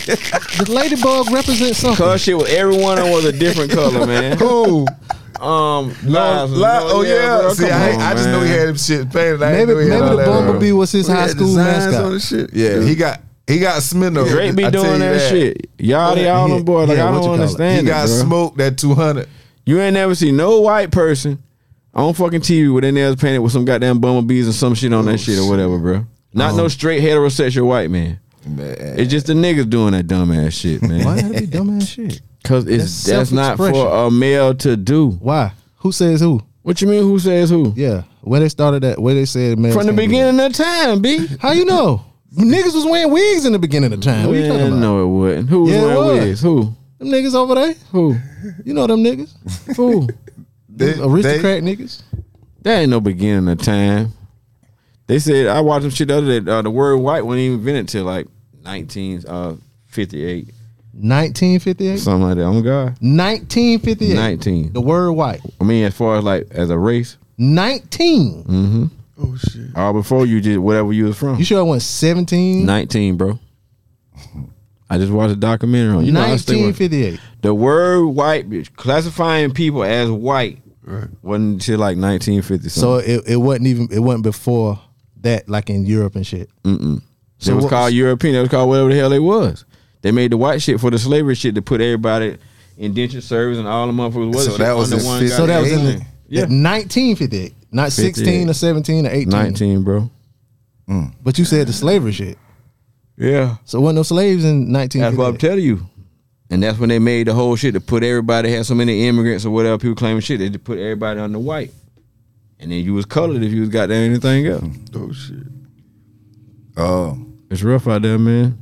The ladybug represents something.
Cause shit was every one of them was a different color, man.
Who?
Um,
No,
Lies-
Li- oh yeah.
bro,
See,
come
I,
on,
I just
man.
know he had him shit painted. I
Maybe
ain't know he
maybe
had all
the
that, uh,
bumblebee was his
We
high
had
school
designs on
mascot.
the shit.
Yeah, he got he got Smino.
Drake be
I tell
doing
you
that, shit. Y'all,
Yeah,
all
he-
them boys, like
yeah,
I
what you
don't
call it?
understand
He
it,
got
bro.
smoked at two hundred.
You ain't never see no white person on fucking T V with their nails painted with some goddamn bumblebees and some shit on that shit or whatever, bro. Not
Oh.
no straight heterosexual white man.
Man.
It's just the niggas doing that dumbass shit, man.
Why that be dumbass shit?
Cause it's
That's
that's, not for
self-expression.
a male to do.
Why? Who says who?
What you mean? Who says who?
Yeah, where they started that? Where they said males
From the
can't do
beginning of time, B.
that. How you know? Niggas was wearing wigs in the beginning of time. What you talking
Man,
about?
no, it wouldn't. Who was
Yeah, it
wearing
was.
wigs? Who?
Them niggas over there.
Who?
You know them niggas.
Who?
They,
Aristocrat niggas.
That ain't no beginning of time. They said I watched some shit the other day. Uh, the word white wasn't even invented till like nineteen fifty-eight,
nineteen fifty-eight.
something like that. Oh my God,
nineteen fifty-eight.
nineteen.
The word white.
I mean, as far as like as a race,
nineteen.
mm-hmm.
Oh shit.
All before you did whatever you was from.
You sure it went seventeen?
nineteen, bro. I just watched a documentary on you know I stay
nineteen
with-
fifty-eight.
the word white, bitch, classifying people as white,
Right.
wasn't until like nineteen fifty.
So it, it wasn't even it wasn't before that, like in Europe and shit.
Mm-mm.
So
it was
what-
called European. It was called whatever the hell it was. They made the white shit for the slavery shit to put everybody indentured service and all the motherfuckers. Was
So
shit
that was
under
in
one
fifty-eight?
So that was in
goddamn
the
thing. Yeah,
nineteen fifty-eight, not sixteen
fifty-eight.
or seventeen or eighteen.
nineteen, bro.
But you said the slavery shit.
Yeah,
So wasn't no slaves in nineteen
that's what I'm
fifty-eight.
telling you. And that's when they made the whole shit to put everybody, had so many immigrants or whatever, people claiming shit, they just put everybody under white. And then you was colored if you was goddamn anything else.
Oh shit.
Oh,
It's rough out there, man.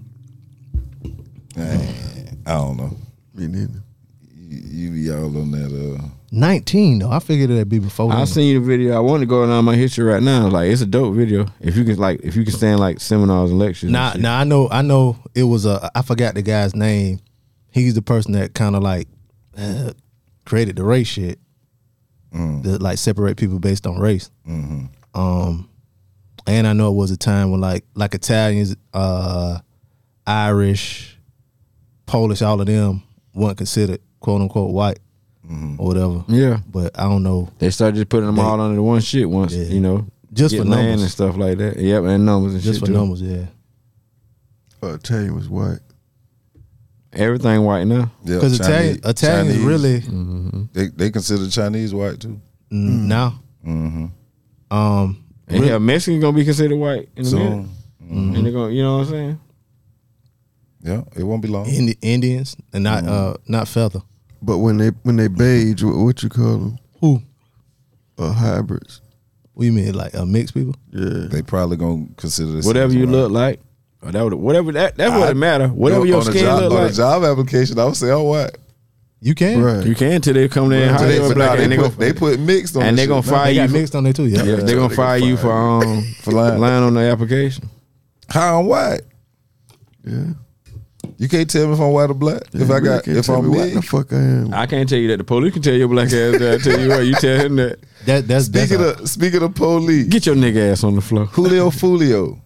man, I don't know.
Me neither.
You, you be all on that. Uh,
nineteen though. I figured it'd be before.
I
then.
seen the video. I want to go down my history right now. Like it's a dope video. If you can like, if you can stand like seminars and lectures.
Nah,
and shit.
nah. I know. I know. It was a. I forgot the guy's name. He's the person that kind of like uh, created the race shit. That like separate people based on race. Um, and I know it was a time when like like Italians, uh, Irish, Polish, all of them weren't considered quote unquote white or whatever.
Yeah.
But I don't know.
They started just putting them
They-
all under the one shit once,
Yeah.
you know,
Just
get
for
land
numbers.
and stuff like that. Yep, and numbers and
Just
shit
for
too.
numbers, yeah.
Uh, Italian was white.
Everything white now.
yeah,
Because Italian,
Chinese-
Italians
Chinese,
really
they they consider Chinese white too.
mm, now.
Mm-hmm.
Um,
And
re-
yeah, Mexicans gonna be considered white in a
So
minute. And they're gonna, you know what I'm saying?
yeah, it won't be long.
Indi- Indians and not uh not feather.
But when they when they beige, what, what you call them?
Who?
Uh, hybrids.
What you mean, like uh, mixed people?
Yeah.
They probably gonna consider this
Whatever you look like, or that would, whatever that that's what
I-
it matter. Whatever your
on a
skin
job,
look
on
like,
a job application. I would say, oh, what?
You can.
Right.
you can till they come there and
So
hire
they,
you
but
up
nah,
black,
they,
and they
put,
gonna
they put mixed on
and
the
they gonna
shit.
fire
They
you.
got
For,
mixed on there too. Yeah.
yeah, they gonna
they
fire
gonna
you
fire
for um
for lying.
lying on the application.
How I'm white?
Yeah.
You can't tell me if I'm white or black.
Yeah,
if
you
I
really
got,
can't
if
tell
I'm
me what
big.
the fuck I am.
I can't tell you that. The police can tell your black ass that. I tell you what, you tell him that.
That that's that's
Speaking
a-
of speaking of police,
Get your nigga ass on the floor.
Julio Fulio.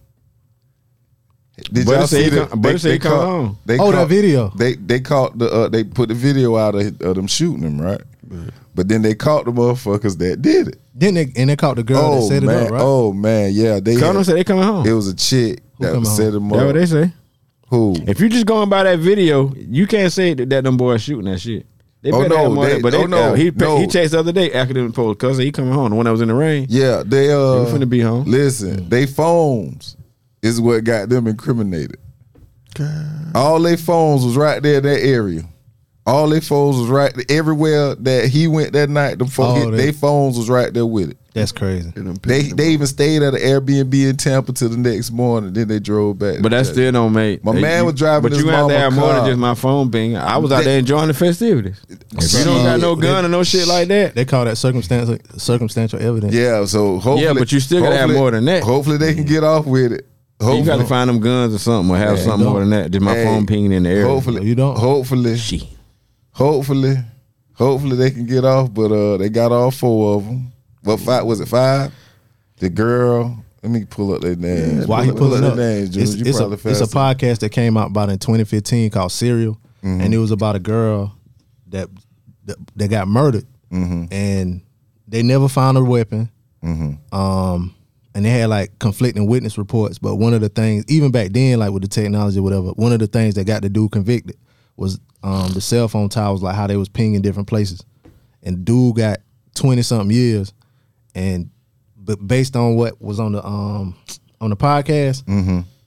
Did
Buddy
y'all
say
see
he
the?
come- Buddy say he come home.
They
Oh, that
caught-
video.
They they caught the uh, they put the video out of, of them shooting him, right? But then they caught the motherfuckers that did it.
Then they and they caught the girl that
Oh
set it
man,
up, right?
oh man, yeah. They
Colonel
had-
said they coming home.
it was a chick
Who
that
coming
set
home?
him
That's what
up.
they say.
Who?
If you just going by that video, you can't say that, that them boys shooting that shit. They
Oh,
better
no,
have more
they-
than- but
oh,
they,
no,
uh, he
no.
he chased the other day academic poll because he coming home. The one that was in the rain.
Yeah, they uh.
They finna be home.
Listen, they phones is what got them incriminated. All their phones was right there in that area. All their phones was right everywhere that he went that night. The phone,
Oh,
they,
they-
they phones was right there with it.
That's crazy.
They done picked
They
them
they
up.
even stayed at an Airbnb in Tampa till the next morning. Then they drove back.
But that still don't make.
My
they-
man
you-
was driving
But
his
you have to
mama
have more than
car.
just my phone being. I was out
They-
there enjoying the festivities. If you don't got no gun or no shit like that,
They call that circumstantial circumstantial evidence.
Yeah, so hopefully,
Yeah, but you still gotta have
hopefully-
more than that.
Hopefully they can get off with it. Hopefully,
you got to find them guns or something, or have
Man,
something
don't.
more than that. Just my
Hey,
phone pinging in the air.
Hopefully,
You don't?
Hopefully,
Shit.
hopefully, hopefully they can get off. But uh, they got all four of them. What five was it? Five. The girl. Let me pull up their names.
Why
pull
he
up,
pulling
pull
up?
their names, Junior.
It's,
You
it's, a,
probably
it's a
faster.
podcast that came out about in twenty fifteen called Serial,
Mm-hmm.
and it was about a girl that that, that got murdered,
Mm-hmm.
and they never found her weapon. Um, and they had like conflicting witness reports. But one of the things, even back then, like with the technology or whatever, one of the things that got the dude convicted was um, the cell phone towers, like how they was pinging different places. And dude got twenty something years, and but based on what was on the um on the podcast,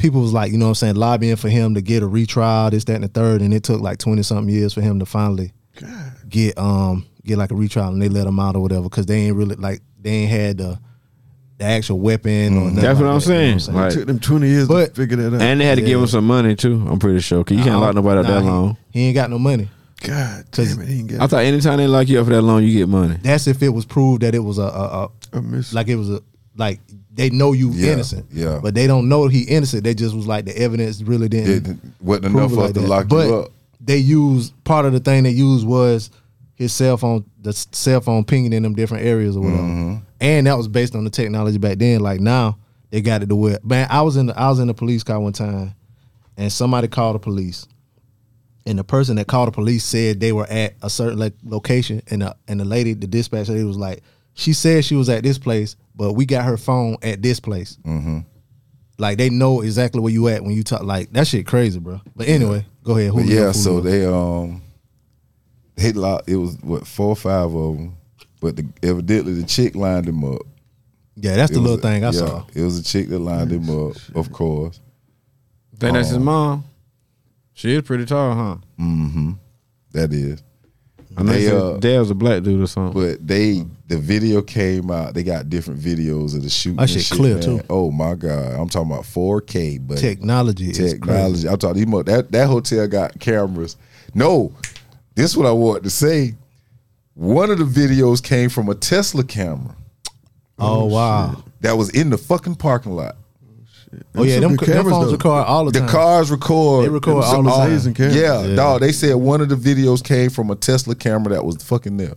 people was like, you know what I'm saying, lobbying for him to get a retrial, this, that, and the third, and it took like twenty something years for him to finally
God.
get um get like a retrial, and they let him out or whatever because they ain't really like they ain't had the the actual weapon or nothing.
That's what
like
I'm
that, you know
saying.
what I'm
Like-
It took them twenty years
But-
to figure that out.
And they had to give
Yeah.
him some money too. I'm pretty sure. Cause you can't
Nah,
lock nobody up
nah,
that
he-
long.
He ain't got no money.
God
'Cause
damn it, he ain't
I
got
thought anytime they lock you up for that long, you get money.
That's if it was proved that it was a, a, a
a miss.
like it was a like they know you
Yeah,
innocent.
yeah.
But they don't know he innocent. They just was like the evidence really didn't
It wasn't
prove
enough
it
for
like
us to
that.
lock
but
you up.
they used part of the thing they used was his cell phone, the s- cell phone pinging in them different areas or whatever.
Mm-hmm.
And that was based on the technology back then. Like now, they got it to where man, I was in the I was in the police car one time, and somebody called the police, and the person that called the police said they were at a certain like location, and the and the lady, the dispatch lady, was like, she said she was at this place, but we got her phone at this place.
Mm-hmm.
Like they know exactly where you at when you talk. Like that shit crazy, bro. But anyway, go ahead. Who
But
we
yeah,
got? Who
so
we got?
they um they locked. It was what four or five of them, but the, evidently the chick lined him up.
yeah, that's the
It was
little
a-
thing I
yeah,
saw.
It was a chick that lined him up, of course.
Think that's his
Um,
mom. She is pretty tall, huh?
Mm-hmm. That is.
I know
They,
they,
uh,
Dad's a black dude or something.
But they the video came out. They got different videos of the shooting.
That
and
shit clear,
man.
too.
Oh my god! I'm talking about four K, but
Technology, is crazy.
technology. I'm talking. these mo- That that hotel got cameras. No, this is what I wanted to say. One of the videos came from a Tesla camera
Oh wow.
that was in the fucking parking lot.
Oh yeah,
some
them,
good
them
cameras,
phones
though.
record all the
The
time.
cars record.
They record
some-
all the time.
Amazing cameras.
Yeah,
Yeah.
dog. They said one of the videos came from a Tesla camera that was fucking there.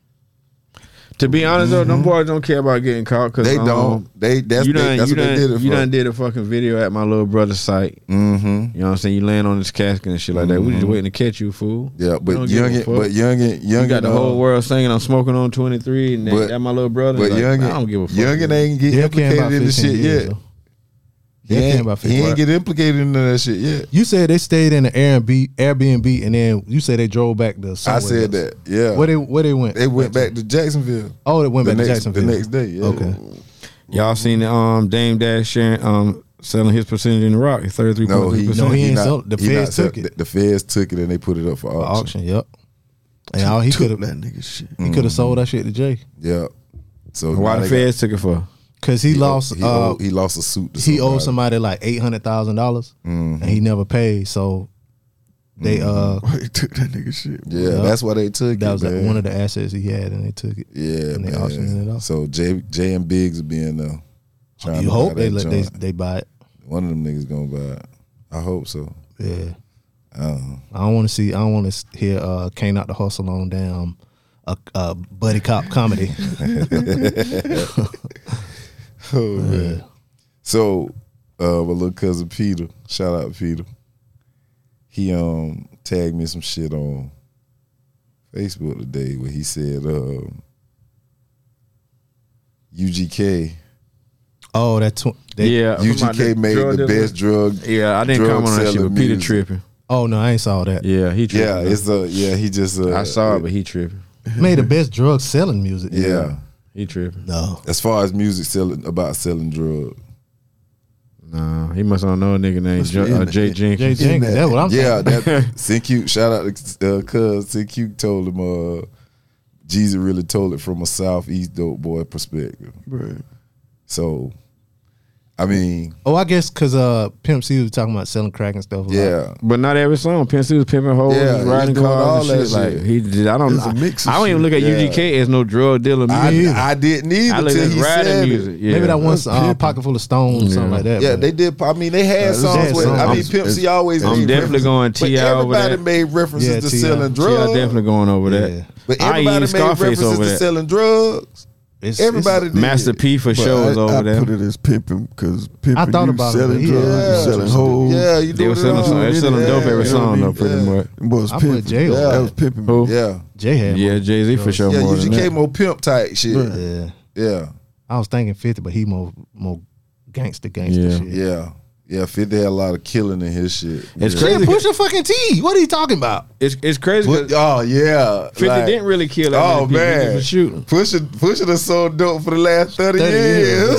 To be honest though, them boys don't care about getting caught because
They don't. They that's
you
they,
done,
that's
you
what
done,
they did it
you
for.
done did a fucking video at my little brother's site.
Mm-hmm.
You know what I'm saying? You laying on this casket and shit like that. We just waiting to catch you, fool.
Yeah,
We
but
don't give a
youngin,
fuck.
but youngin, youngin,
You got the
uh,
whole world singing I'm smoking on twenty-three and that,
But-
that my little brother.
But
Like,
youngin,
I don't give a fuck.
youngin ain't get
They'll care about
implicated in the
fifteen
shit
years,
yet.
though.
He
They'll care
ain't,
about
he
fifteen.
ain't get implicated in that shit yet.
You said they stayed in the Airbnb, Airbnb, and then you said they drove back to.
I
somewhere
said
else.
that. Yeah,
Where they where they went?
they went back to Jacksonville.
Oh, they went
the
back
next,
to Jacksonville
the next day. Yeah.
Okay.
Y'all seen the um Dame Dash sharing um selling his percentage in the rock, thirty-three
No,
point three
he,
percent.
No, he ain't
not-
sold- the
he
feds
not
took
sell-
it.
The, the feds took it and they put it up for
For
auction.
auction. Yep. And all he
Took
could have
that nigga shit.
he could have sold that shit to Jay
Yeah. So
Why
now
the
they got-
feds took it for?
because he,
he
lost.
He,
uh,
owed, he lost a suit. To
he
somebody.
owed somebody like eight hundred thousand dollars,
Mhm.
and he never paid. So they uh
Why they took that nigga shit? bro?
Yeah,
Yeah.
that's why they took
that
it.
was like
man.
one of the assets he had, and they took it.
Yeah,
and they
man.
auctioned it off.
So Jay, Jay and Biggs will be in there. trying
You
to
hope
buy
they
that
let they
joint.
they buy it.
One of them niggas gonna buy it. I hope so.
Yeah.
I don't know.
I don't want to see. I don't want to hear uh, "Can't Not the Hustle" on damn a, a buddy cop comedy.
Oh man. So, uh, my little cousin Peter, shout out Peter. He um tagged me some shit on Facebook today where he said um, U G K
Oh, that tw- they,
Yeah,
U G K made the best drug.
Yeah, I didn't
drug
comment on that shit,
selling
but Peter
music.
tripping.
Oh no, I ain't saw that.
Yeah, he tripping.
Yeah, it's a yeah. He just uh,
I saw it, but he tripping.
Made the best drug selling music.
yeah.
He tripping.
No.
As far as music selling about selling drugs,
Nah, he must not know a nigga named
Must
jo-
be in
uh,
the-
Jay
Jay
Jenkins.
Jenkins. That's what I'm
yeah,
saying.
that C Q. Shout out to uh, Cuz C Q told him uh, Jeezy really told it from a Southeast dope boy perspective.
Bro.
So, I mean,
Oh, I guess because uh, Pimp C was talking about selling crack and stuff. a lot.
yeah,
But not every song. Pimp C was pimping hoes,
Yeah, he
riding
was doing all
cars and
that
shit. Like
shit.
he did. I don't.
It's a mix of
I don't even
shit.
look at
Yeah.
U G K as no drug dealer.
I,
music.
I didn't either
I look
till
at
he
riding
said
music.
it.
Yeah.
Maybe that one
That's
uh,
pimping.
pocket full of stones or something
Yeah.
like that.
Yeah,
but-
they did. I mean, they had
it's
songs
had
with. I mean,
songs.
Pimp C always.
I'm
made
definitely
references,
going
but
T I over
everybody
that.
made references
Yeah,
to
T I.
selling
T
drugs.
I definitely going over that.
Yeah.
But
I ain't
everybody
even
made
Scarface
references
over
to
that.
selling drugs.
It's-
Everybody did.
Master P for
But
sure was
I,
over
I
there.
put it as pimping because pimping.
I thought
you
about it,
selling
but he-
drugs,
Yeah.
you selling hoes.
Yeah, you
They
do
were selling, some, they selling dope every
yeah,
song
you know
though, pretty
what I mean?
much.
Them boys
I put
pimping.
Jay on
Yeah.
That was pimping.
Who?
Yeah,
Jay had
Yeah,
more.
Jay Z for sure
yeah.
more
U G
than
K
that.
more pimp type shit.
Yeah.
Yeah,
I was thinking fifty, but he more more gangster gangster
Yeah.
shit.
yeah, yeah. fifty had a lot of killing in his shit.
It's
yeah.
crazy.
Yeah, push your fucking T. What are you talking about?
It's it's crazy.
But-
'cause
oh yeah,
fifty
like,
didn't really kill that
Oh
many people. He
man,
just was shooting.
Pusha Pusha done so dope for the last thirty,
thirty
years.
years,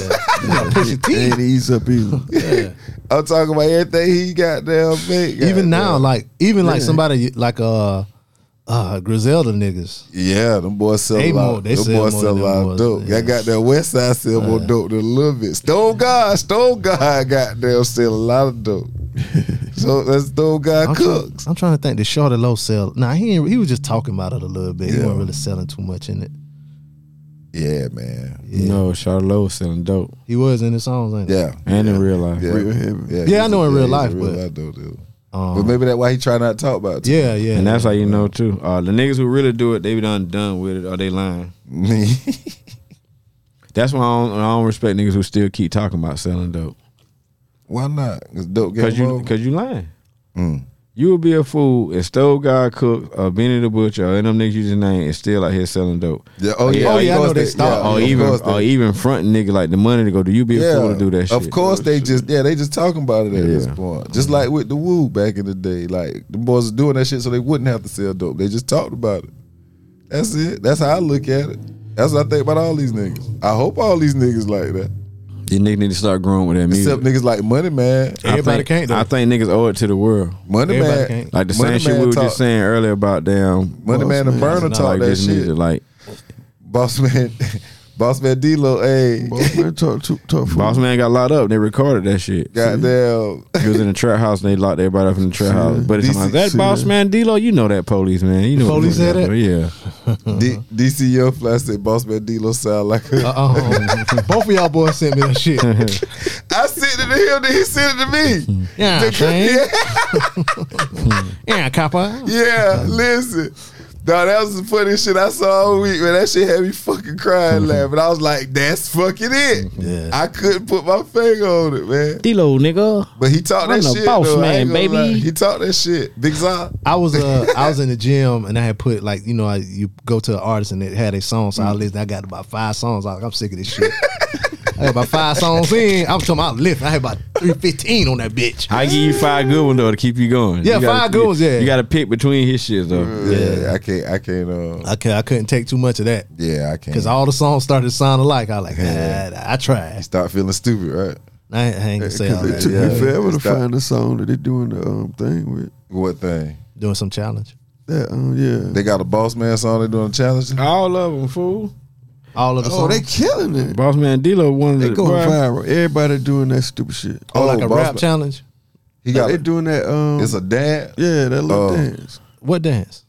Push your teeth.
Ain't ease up either.
Yeah.
I'm talking about everything he got down big.
Even now, like even like
Yeah.
somebody like uh uh Griselda niggas.
Yeah, them boys sell
They
a lot.
more- they
them
sell
boys
more
sell a
than
lot
them
of
boys,
dope.
yeah.
I got that West Side sell more dope than a little bit. Stone God, Stone God got them sell a lot of dope. So that's Stone God
I'm, try,
cooks.
I'm trying to think. Did Shorty Low sell? Nah, he ain't, he was just talking about it a little bit. He
Yeah.
wasn't really selling too much in it.
Yeah, man.
Yeah.
No, Charlotte Lowe was selling dope.
He was in his songs, ain't he?
Yeah.
And in real life.
Yeah.
Real heavy.
Yeah,
Yeah, I
he's
know
a-
in real
he's a
life,
real
but-
life dope dude.
Um,
But maybe that's why he try not to talk about it. too.
yeah, yeah.
And that's how you know too. Uh, the niggas who really do it, they be done done with it or they lying.
Me.
That's why I don't, I don't respect niggas who still keep talking about selling dope.
Why not? Cause dope
Cause
game
you
over.
cause you lying.
Mm.
You would be a fool if Stove God Cook or Benny the Butcher or any of them niggas you just named is still out here selling dope.
Yeah, oh
Oh,
yeah,
yeah,
of
yeah, I
course
know they stopped.
yeah,
or
of
even
course
or
they-
even fronting nigga like the money to go, do you be a fool to do that shit?
Of course they just yeah, they just talking about it at this
Yeah.
point. Just like with the Woo back in the day. Like the boys was doing that shit so they wouldn't have to sell dope. They just talked about it. That's it. That's how I look at it. That's what I think about all these niggas. I hope all these niggas like that.
These niggas need to start growing with that music.
Except niggas like Money Man.
I
Everybody
think,
can't, though.
I think niggas owe it to the world.
Money
Everybody
Man.
can't.
Like the
Money
same shit
Man
we were
talk-
just saying earlier about damn
Money
Boss
Man and
Man.
Burner
Nah,
talk
like
that
this
shit.
music. Like
Boss Man, Boss Man D-Lo, hey,
Boss man talk too tough.
Boss Man got locked up. They recorded that shit.
goddamn.
He was in the trap house and they locked everybody up in the trap house. But it's
D C
like that
see
Boss
that.
Man D-Lo, you know that police man. You know what
Police
the
said
fuck
that?
Yeah.
D- DC Young Fly said Boss Man D-Lo sound like a.
Uh-uh. Both of y'all boys sent me that shit.
I sent it to him, then he sent it to me.
Yeah,
yeah,
yeah, copper.
yeah, listen. Dog, that was the funniest shit I saw all week, man. That shit had me fucking crying, laughing. I was like, that's fucking it.
Yeah.
I couldn't put my finger on it, man.
D-Lo, nigga.
But he talked
I'm
that
the
shit,
boss
though. I ain't
man,
gonna lie.
baby.
He talked that shit. Big Zah.
I was uh I was in the gym and I had put like you know I, you go to an artist and it had a song so I listened. I got about five songs. I was like, I'm sick of this shit. I had about five songs in. I was talking about lift. I had about three fifteen on that bitch.
I give you five good ones though to keep you going.
Yeah,
You gotta-
five good ones, yeah.
You got to pick between his shit though.
Yeah, I can't, I can't, uh,
I can I couldn't take too much of that
yeah, I can't.
because all the songs started sounding alike. I was like,
Yeah.
ah, I tried.
Start feeling stupid, right?
I ain't, I ain't gonna say all
It
that.
took
Yeah.
me forever to
Stop.
find the song that they doing the um, thing with.
What thing?
Doing some challenge.
That um, yeah.
They got a Boss Man song they doing a challenge?
All of them, fool.
All of the
Oh, they
songs.
killing it.
Boss Man D-Lo one of
They
the
going
boy,
viral. Everybody doing that stupid shit.
Oh, like
Oh,
a
Boss
rap
Man.
challenge.
He
Like
got
they doing that. Um,
it's a dance.
yeah, that little
Oh.
dance.
What dance?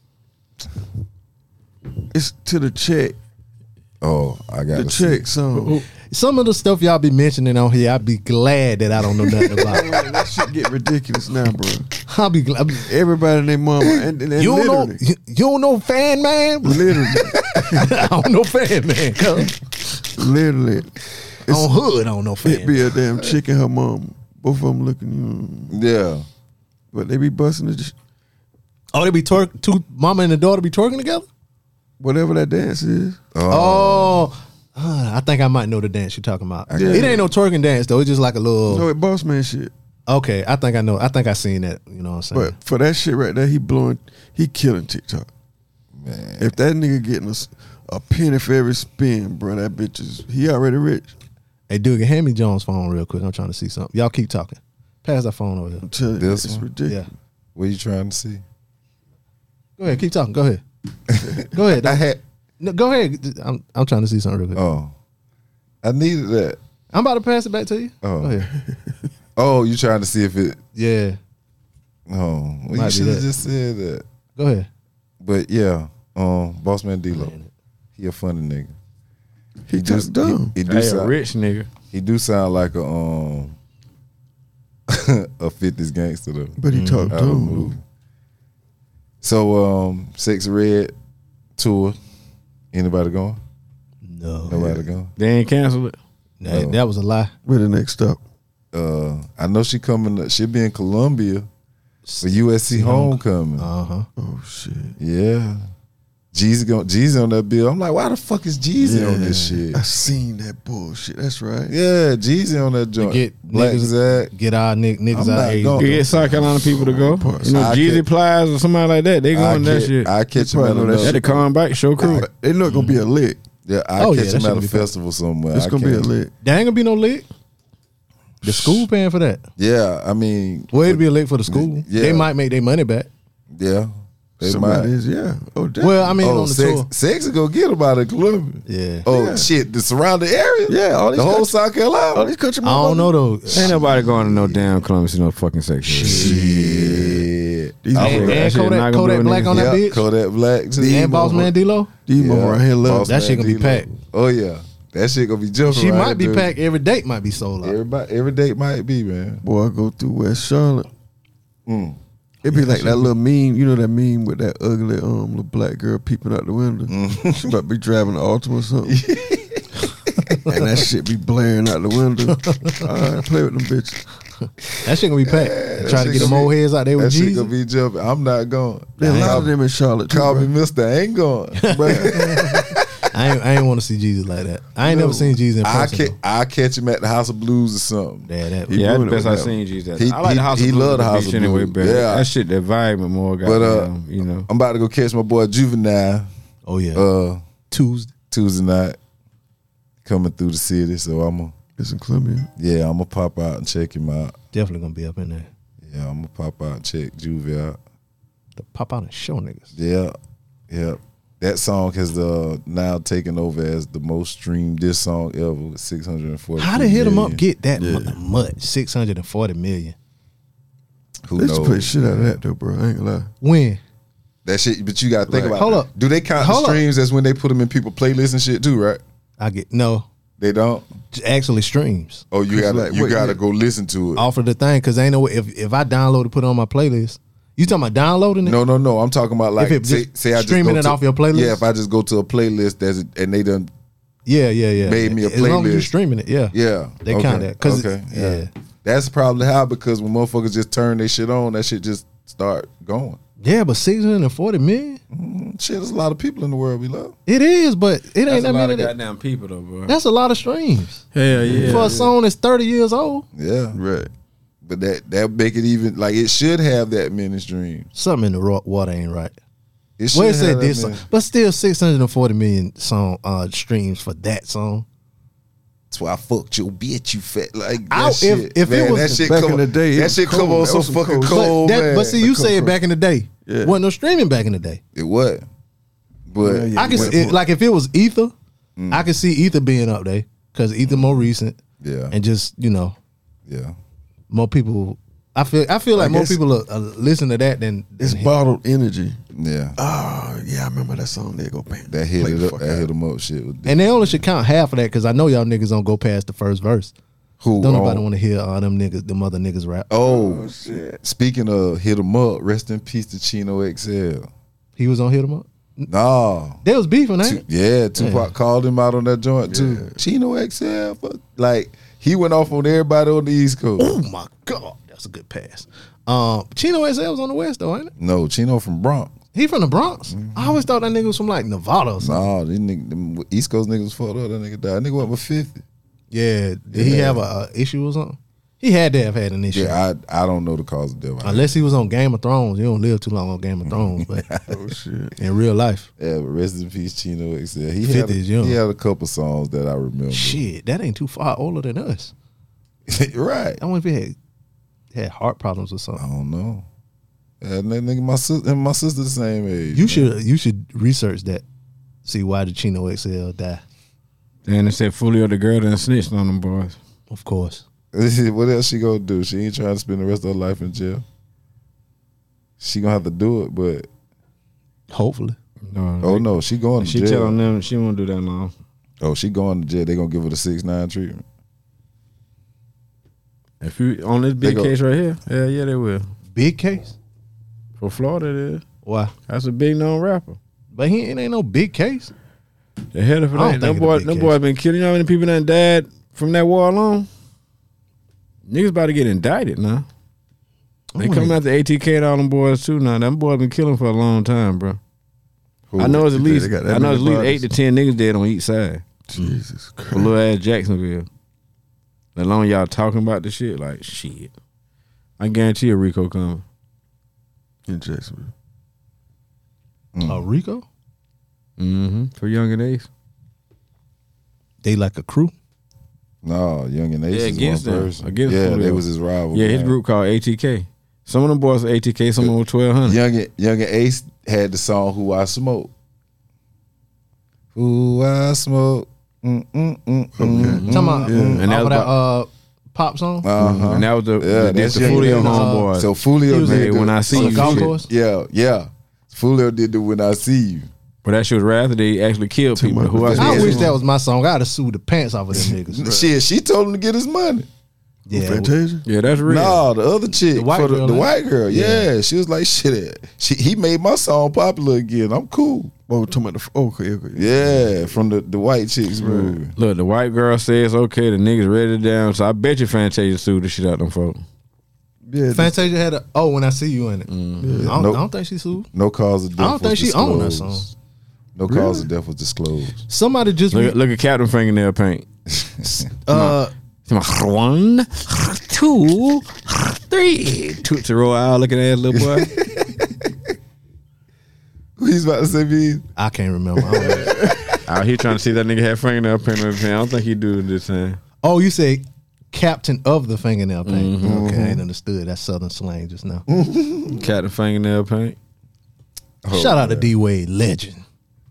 It's to the check.
Oh, I got
The check song.
Some of the stuff y'all be mentioning on here, I'd be glad that I don't know nothing about.
that shit get ridiculous now, bro.
I'll be glad.
Everybody and their mama and, and, and
You don't know,
literally,
you, you don't know Fan Man?
literally,
I don't know Fan Man. cuz.
literally, it's,
On Hood, I don't know Fan
it be a damn chick and her mom. Both of them looking, you know,
Yeah.
but they be busting it.
Oh, they be twerk. Two mama and the daughter be twerking together.
Whatever that dance is.
Oh, uh, I think I might know the dance you're talking about.
Yeah.
It ain't no twerking dance though. It's just like a little.
No, it boss man shit.
Okay, I think I know. I think I seen that. You know what I'm saying?
But for that shit right there, he blowing, he killing TikTok.
Man.
If that nigga getting a, s- a penny for every spin, bro, that bitch is, he already rich.
Hey, dude, hand me Jones' phone real quick. I'm trying to see something. Y'all keep talking. Pass that phone over here.
I'm telling you,
This
it's
one?
ridiculous.
Yeah.
What you trying to see?
Go ahead. Keep talking. Go ahead. Go ahead.
I had
No, go ahead. I'm I'm trying to see something real quick.
oh. I needed that.
I'm about to pass it back to you.
Oh.
Go ahead.
Oh, you trying to see if it
Yeah.
oh well,
Might
you
be
should have
that.
just said that.
Go ahead.
But yeah, um Boss Man D-Lo.
Man.
He a funny nigga.
He
do-
just dumb.
He, he do
Hey, a
sound,
rich nigga.
he do sound like a um a fifties gangster though.
But he talk
Out of the
dumb.
movie. So um Sex Red tour. Anybody going?
No.
Nobody going?
They ain't canceled it.
That,
No.
that was a lie.
Where the next stop?
Uh I know she coming she be in Columbia for U S C homecoming.
Uh huh.
Oh shit.
Yeah. Jeezy going Jeezy on that bill. I'm like, why the fuck is Jeezy on this shit?
I seen that bullshit. That's right.
Yeah, Jeezy on that joint.
get
Black
niggas-
Zach.
Get our nick, niggas
I'm
out
not
age.
going.
You get South Carolina people to go. You know,
I
Jeezy
can't-
Plies or somebody like that. They
I
going that
catch,
shit.
I catch
You
him at
probably know that
That
another.
the Con Bike Show crew.
They not gonna be a lick.
Yeah, I
Oh, yeah,
catch
that
him at
shit
a
be packed.
festival somewhere.
It's
I
gonna be a
can't-
lick.
There ain't gonna be no lick. The school paying for that.
Yeah, I mean,
Well, it'd be a lick for the school.
Yeah.
They might make their money back.
yeah, they
Somebody
might.
is, yeah. Oh, definitely.
Well, I mean,
Oh,
on the
sex,
tour.
sex is gonna get them out of Columbia.
Yeah.
Oh
Yeah.
shit, the surrounding area.
Yeah, all these
the whole
country-
South Carolina.
all these country
I don't know though.
Ain't nobody going to no damn Columbus no fucking sex.
Shit.
These
I
And,
would-
that
and
shit
Kodak,
not gonna
Kodak
do
Black
niggas.
on that
Yeah,
bitch.
Kodak Black too.
And Boss Man D-Lo.
These yeah. around here love.
Boss
That shit
Man
gonna be
D-Lo.
packed.
Oh yeah, that shit gonna be jumping.
She
right
might be
there.
packed. Every date might be sold out.
Everybody, every date might be, man.
Boy, I go through West Charlotte.
Mm.
It be like that little meme, you know that meme with that ugly um little black girl peeping out the window.
Mm.
She about to be driving an Altima or something. And that shit be blaring out the window. All right, play with them bitches.
That shit gonna be packed.
that
Try to
shit
get them
gonna
old
be-
heads out there
That
with
shit gonna
Jesus.
be jumping. I'm not going.
There's a lot
Call,
of them in Charlotte too.
call
bro.
me Mister I ain't going.
I ain't, I ain't want to see Jesus like that. I ain't
No.
never seen Jesus in
I
person.
ca- I catch him at the House of Blues or something.
though. Yeah, that.
He
Yeah, that's
ruined
the
it
best
with
I've
that
seen Jesus.
He-
I like
he-
the House
he
of Blues
loved
at
the
the
House
beach
of
anyway,
Blues.
but
Yeah.
that shit, that vibe more,
But, uh,
goddamn, you know.
I'm about to go catch my boy Juvenile
Oh yeah.
uh,
Tuesday.
Tuesday night coming through the city. So I'm gonna
It's in Columbia.
yeah, I'm gonna pop out and check him out.
Definitely gonna be up in there.
Yeah, I'm gonna pop out and check Juvie out.
To pop out and show niggas.
Yeah, yeah. That song has uh, now taken over as the most streamed this song ever with six hundred forty.
How did Hit 'Em Up get that mu- much? Six hundred and forty million.
Who
They just play
knows?
shit out of that though, bro. I ain't gonna lie.
When?
That shit, but you gotta think
Right.
about.
Hold
it.
up.
Do they count
Hold
the
up.
streams as when they put them in people playlists and shit too? Right?
I get no.
They don't.
Actually streams
Oh, you
It's
gotta
like,
you
wait,
gotta
yeah.
go listen to it.
off of the thing because ain't no way if if I download it, put it on my playlist. You talking about downloading it?
No, no, no. I'm talking about like
it
say,
just
say I just
streaming
go
it
to-
off your playlist?
Yeah, if I just go to a playlist that's and they done
Yeah, yeah, yeah.
Made me a
As long as you're
playlist.
streaming it, yeah.
yeah
They
okay,
count that. 'Cause
okay,
it- yeah.
That's probably how because when motherfuckers just turn their shit on, that shit just start going.
Yeah, but six hundred and forty million?
Mm, Shit, there's a lot of people in the world we love.
It is, but it ain't
That's
that
a lot
many.
of
That,
goddamn people, though, bro.
that's a lot of streams.
Hell yeah.
For a song that's thirty years old.
Yeah,
Right.
but that that make it even like it should have that many streams.
Something in the ro- water ain't right.
It should
Well, it
have
said
that
this
many.
song, but still six hundred and forty million song uh, streams for that song.
That's why I fucked your bitch, you fat like that
I- if-
shit.
if it
man,
was
that shit
back
come,
in the day, it
that
was
shit come
cold.
on
That
so
was some
fucking
cold shit.
cold,
but, that,
man.
but see, you
Come
said
from-
back in the day,
Yeah.
wasn't no streaming back in the day.
it was, but
Yeah, yeah.
I can
went
see,
for it.
like if it was Ether,
Mm.
I could see Ether being up there because Ether more recent
yeah,
and just you know
yeah.
more people. I feel I feel like
I
more
guess-
people are, are listen to that than,
It's
than
bottled energy.
Yeah,
Oh, yeah, I remember that song. There go bam.
that hit
Play
it
the
up,
fuck
that
out.
hit them up shit. Was
and they only should count half of that because I know y'all niggas don't go past the first verse.
Who?
Don't
um,
nobody want to hear all them niggas, them other niggas rap.
Oh,
Oh, shit.
speaking of hit 'em up, rest in peace to Chino X L.
He was on Hit 'Em Up.
Nah,
They was beefing, ain't
Tu-
it?
yeah, Tupac
Yeah.
called him out on that joint too.
Yeah.
Chino X L, fuck, like he went off on everybody on the East Coast.
Oh my god, that's a good pass. Um, Chino S L was on the West though, ain't it?
No, Chino from Bronx.
He from the Bronx.
Mm-hmm.
I always thought that nigga was from like Nevada or something.
Nah, these niggas, them East Coast niggas fucked up. That nigga died. Nigga went with fifty.
Yeah, did he
Yeah.
have a, a issue or something? He had to have had an issue.
Yeah, I I don't know the cause of death.
Unless he was on Game of Thrones. You don't live too long on Game of Thrones, but
Oh, shit.
in real life,
Yeah, but rest in peace, Chino X L. He
fifty
had a,
is young.
he had a couple songs that I remember.
shit, that ain't too far older than us.
right.
I wonder if he had had heart problems or
I
something.
don't know. Yeah, that nigga, my sister, and my sister the same age.
You
man.
should you should research that. See why did Chino X L die?
And they said Fulio the girl done snitched on them boys.
Of course.
What else she gonna do? She ain't trying to spend the rest of her life in jail. She gonna have to do it, but
Hopefully.
No,
oh no, she going to
she
jail.
telling them she won't do that long.
Oh, she going to jail. They gonna give her the six nine treatment.
If you on this big
go-
case right here, yeah, yeah, they will.
Big case?
For Florida, it is.
Why?
That's a big known rapper.
But he it ain't no big case.
The head of it,
I don't
ain't.
think
Them
it's a
boy,
big
them
case.
boys been killing. You know how many people done died from that war alone? Niggas about to get indicted now. They
Oh,
coming
they-
after A T K and all them boys too now. Them boys been killing for a long time, bro.
Who?
I know it's at
They
least
got that
I know it's at
many
least eight
bodies?
to ten niggas dead on each side.
Jesus Christ.
For little ass Jacksonville. Let alone y'all talking about the shit like shit. I guarantee you Rico coming.
In Jacksonville.
Uh, Rico?
Mm-hmm. For Young and Ace.
They like a crew.
No, Young and Ace
Yeah,
is
against
one
them.
person.
Against
yeah,
Julio.
they was his rival.
Yeah, his
man.
group called A T K. Some of them boys were A T K, some of them were twelve hundred.
Young and, Young and Ace had the song "Who I Smoke." Who I smoke. Mm, mm, mm, mm,
Talking about
yeah.
mm,
And that
off
was
of that uh, pop song.
Uh-huh.
And that was the,
Yeah,
the,
that's
the
Young
Fulio
and Ace.
homeboy.
So Fulio
He was
did
in
the,
When I See
on
You
the golf
shit.
course.
Yeah, yeah. Fulio did the "When I See You."
But that shit was right after they actually killed people.
much
Who I,
respect.
I
said-
wish that was my song. I'd have sued the pants off of them niggas.
Shit, she told him to get his money.
Yeah,
Fantasia.
Yeah, that's real.
No, the other chick,
The white
for the,
girl,
the
huh?
white girl. Yeah. she was like, shit. She, he made my song popular again. I'm cool.
Oh, talking about the okay, okay.
Yeah, from the, the white chicks movie.
Look, the white girl says okay, the niggas ready to down. So I bet you Fantasia sued the shit out them folks.
Yeah,
Fantasia had a oh when I see you in it.
Mm-hmm.
I, don't,
Nope.
I don't think she sued.
No cause of death.
I don't think
was
she owned that
disclosed.
song.
No cause of death was disclosed.
Somebody just
Look, at- look at Captain Fingernail Paint.
uh
One, two, three. Tootsie Roll out looking ass little boy.
He's about to say me.
I can't remember. I don't know.
Out here trying to see that nigga have fingernail paint on his hand. I don't think he do it this time.
Oh, you say captain of the fingernail paint.
Mm-hmm.
Okay, I ain't understood that southern slang just now.
Captain Fingernail Paint.
Oh,
Shout out to
man.
D Wade, legend.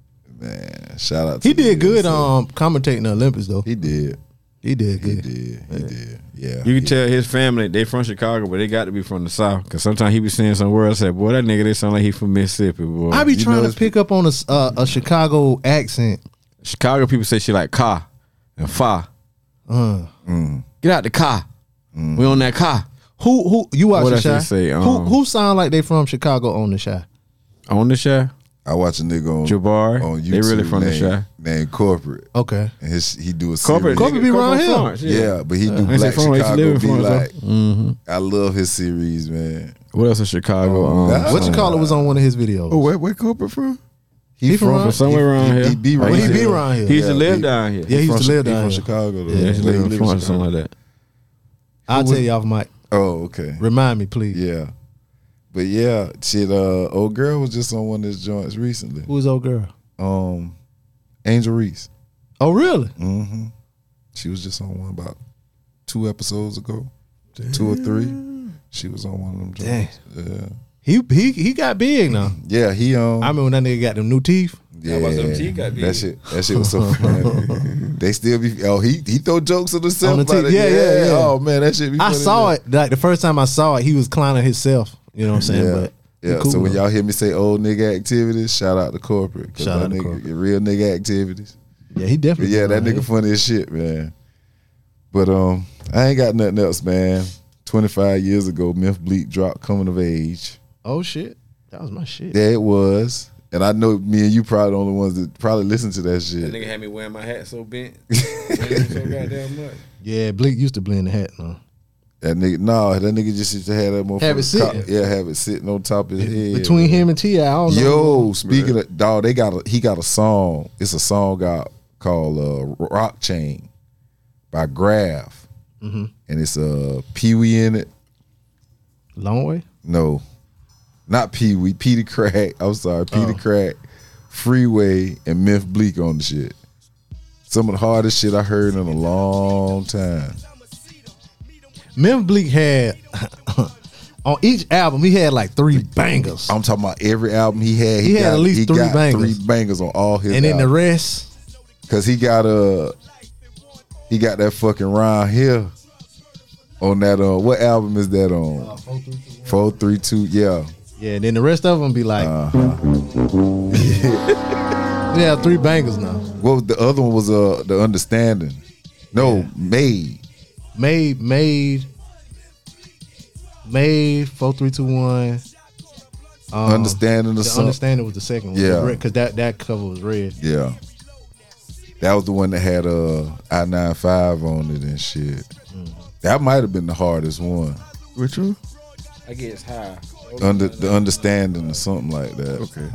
Man, shout out to
He did
the
good
U S A.
um commentating the Olympics though.
He did.
He did
He
good.
did. He did. Yeah.
You can
he-
tell his family, they from Chicago, but they got to be from the South. Because sometimes he be saying some words, I say, boy, that nigga, they sound like he from Mississippi, boy.
I be
You
trying
know
to
it's-
pick up on a s- uh, a Chicago accent.
Chicago people say shit like car and fa.
Uh,
Get out the car. We on that car.
who who you watch
What
the
else
Shy?
they say,
who
um,
who sound like they from Chicago on the Shy?
On the Shy.
I watch a nigga on
Jabari.
on YouTube
They really from the
named,
Shy.
named Corporate.
Okay.
And his he do a
Corporate,
series.
Corporate be around here.
Florence,
Yeah, but he do
They say
Black
Florence, he live
Chicago.
in
Be
Florence,
like,
Mm-hmm.
I love his series, man.
What else in Chicago?
Oh,
um,
God.
What you call it was on one of his videos.
Oh, where where corporate from?
He,
He from around-
from somewhere around
he,
here.
He be
Oh,
around
Well, he be
here.
around here.
He used to
Yeah,
live
he-
down here.
Yeah, he used
from
to live
Chi- he
down
from
here.
Chicago. Though.
Yeah, he used to
He
live in
live in
Florence,
Chicago.
something like that.
I'll tell you off mic.
Oh, okay.
Remind me, please.
Yeah. But yeah, shit, uh, old girl was just on one of his joints recently.
Who was old girl?
Um, Angel Reese.
Oh, really?
Mm-hmm. She was just on one about two episodes ago, two or three. She was on one of them joints. Yeah,
He he he got big now.
yeah. He um,
I remember when that nigga got them new teeth.
yeah.
about some teeth got big.
That shit, that shit was so funny. They still be. Oh, he he throw jokes on himself.
On the
about
teeth.
it.
Yeah, yeah, yeah.
Oh man, that shit be.
I
funny,
saw
man.
it like the first time I saw it. He was clowning himself. You know what I'm saying?
Yeah.
But he
Yeah,
cool,
so when
though.
y'all hear me say old nigga activities, shout out to corporate. 'Cause
Shout
that
out to
nigga,
corporate.
real nigga activities.
yeah, he
But
definitely.
yeah, that
around
nigga
here.
funny as shit, man. But um, I ain't got nothing else, man. twenty-five years ago, Memphis Bleak dropped Coming of Age.
Oh shit, that was my shit.
There it was. And I know me and you probably the only ones that probably listen to that
That
shit.
nigga had me wearing my hat so bent. Wearing so goddamn much.
Yeah, Bleak used to blend the hat. No,
That nigga, no, that nigga just used to have that motherfucker.
Have it sitting.
yeah, have it sitting on top of his head.
between him and T I, I don't know.
Yo, speaking of dog, they got a, he got a song. It's a song out called uh, "Rock Chain" by Graph,
Mm-hmm.
and it's uh Pee Wee in it.
Long way.
No, not Pee Wee. Peter Crack. I'm sorry, Peter
Oh.
Crack, Freeway, and Memphis Bleak on the shit. Some of the hardest shit I heard in a long time.
Memphis Bleak had on each album he had like three bangers,
I'm talking about every album he had.
He had
got,
at least
he
three
got
bangers.
three bangers on all his.
and then the
albums.
rest.
Cause he got a, he got that fucking round here on that. Uh, what album is that on? Four three two. Yeah.
Yeah, and then the rest of them be like,
Uh-huh.
yeah, three bangers now.
What was the other one? Was uh the Understanding? No, Made.
Made, made, made. Four, three, two, one. Um,
Understanding
The
or something.
Understanding was the second one.
Yeah.
because that that cover was red.
Yeah. That was the one that had uh I ninety-five on it and shit. That might have been the hardest one.
Which one?
I guess high.
Under the Understanding or something like that.
Okay.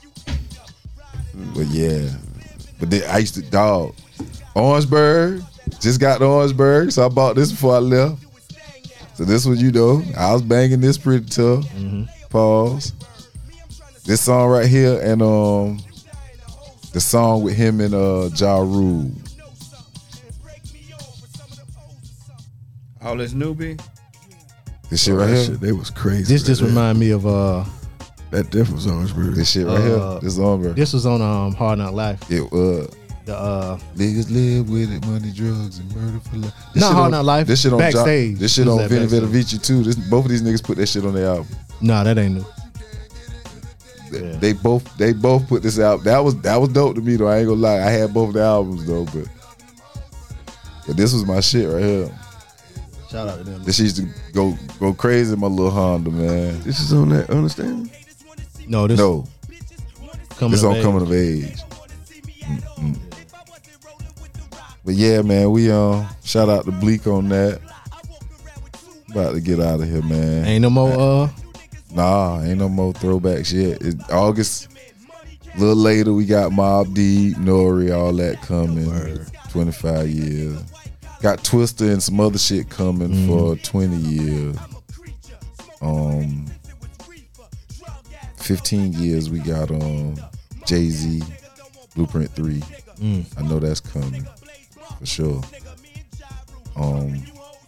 But yeah. But then I used to dog Orangeburg. Just got the Orangeburg, so I bought this before I left. So this was, you know, I was banging this pretty tough. Pause. This song right here and um the song with him and uh Ja Rule.
All this newbie.
This shit
Oh,
right
that
here.
shit, they was crazy.
This
right
just
there.
remind me of uh.
That definitely was Orangeburg.
This shit right
Uh,
here. This on, bro.
This was on um Hard Knock Life.
It uh,
The uh.
niggas live with it, money, drugs, and murder for life. This
Not
shit
Hard
on-
Knock Life,
This shit on Jo-
Backstage.
This shit
Who's
on
that
Vinny
Backstage?
Vitavici too. This, both of these niggas put that shit on their album.
Nah, that ain't new.
They,
Yeah.
they both they both put this out. That was that was dope to me though. I ain't gonna lie. I had both the albums though, but but this was my shit right here.
Shout out to them.
This used to go go crazy in my little Honda, man.
This is on that Understanding?
No, this
No,
coming
this
of
on
age.
Coming of Age. Mm-mm. But yeah, man, we um shout out to Bleak on that. About to get out of here, man.
Ain't no more uh.
Nah, ain't no more throwbacks yet. It's August. A little later, we got Mobb Deep, Nori, all that coming. twenty-five years. Got Twista and some other shit coming
Mm.
for twenty years. Um, fifteen years, we got um Jay-Z, Blueprint three.
Mm.
I know that's coming for sure. Um,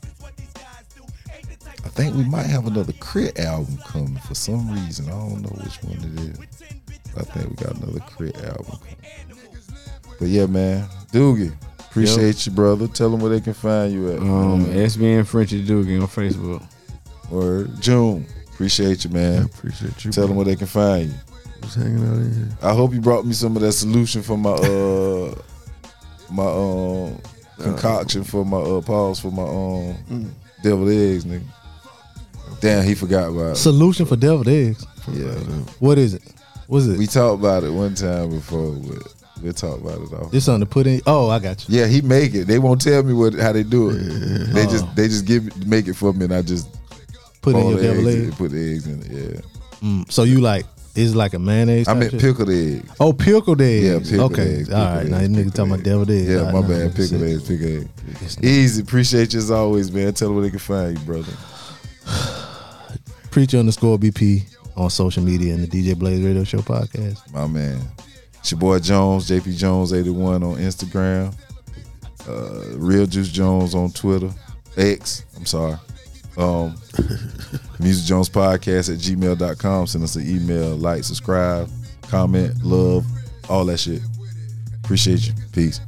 I think we might have another Crit album coming for some reason. I don't know which one it is. I think we got another Crit album coming. But yeah, man, Doogie, appreciate you, brother. Tell them where they can find you at.
Um,
man.
S B N Frenchy Doogie on Facebook.
Word. June, appreciate you,
I
man.
appreciate you.
Tell them
bro.
where they can find you.
was hanging out in here.
I hope you brought me some of that solution for my uh my um concoction for my uh pause for my um
Mm.
deviled eggs, nigga. Damn, he forgot about it.
Solution for deviled eggs.
Yeah.
What is it? What's it?
We talked about it one time before, but we'll talk about it off.
This something to put in. Oh, I got you.
Yeah, he make it. They won't tell me what how they do it. They
Oh.
just they just give it, make it for me, and I just
Put in
boil
your
the
deviled
eggs,
eggs.
put the eggs in it. Yeah,
Mm, so you like it's like a mayonnaise.
I
type
meant
shit?
pickled eggs.
Oh, pickled eggs.
Yeah, pickled
okay.
eggs.
All right.
pickled
Now
eggs,
this nigga
pickled
talking about
eggs.
deviled eggs.
Yeah,
All right,
my
now
bad.
I'm
Pickled
sick.
eggs, pickled eggs. Easy. Appreciate you as always, man. Tell them where they can find you, brother.
Preacher underscore B P on social media and the D J Blaze Radio Show podcast.
My man. It's your boy Jones, J P Jones eighty-one on Instagram. Uh, Real Juice Jones on Twitter. X, I'm sorry. Um, Music Jones Podcast at gmail dot com. Send us an email, like, subscribe, comment, love, all that shit. Appreciate you. Peace.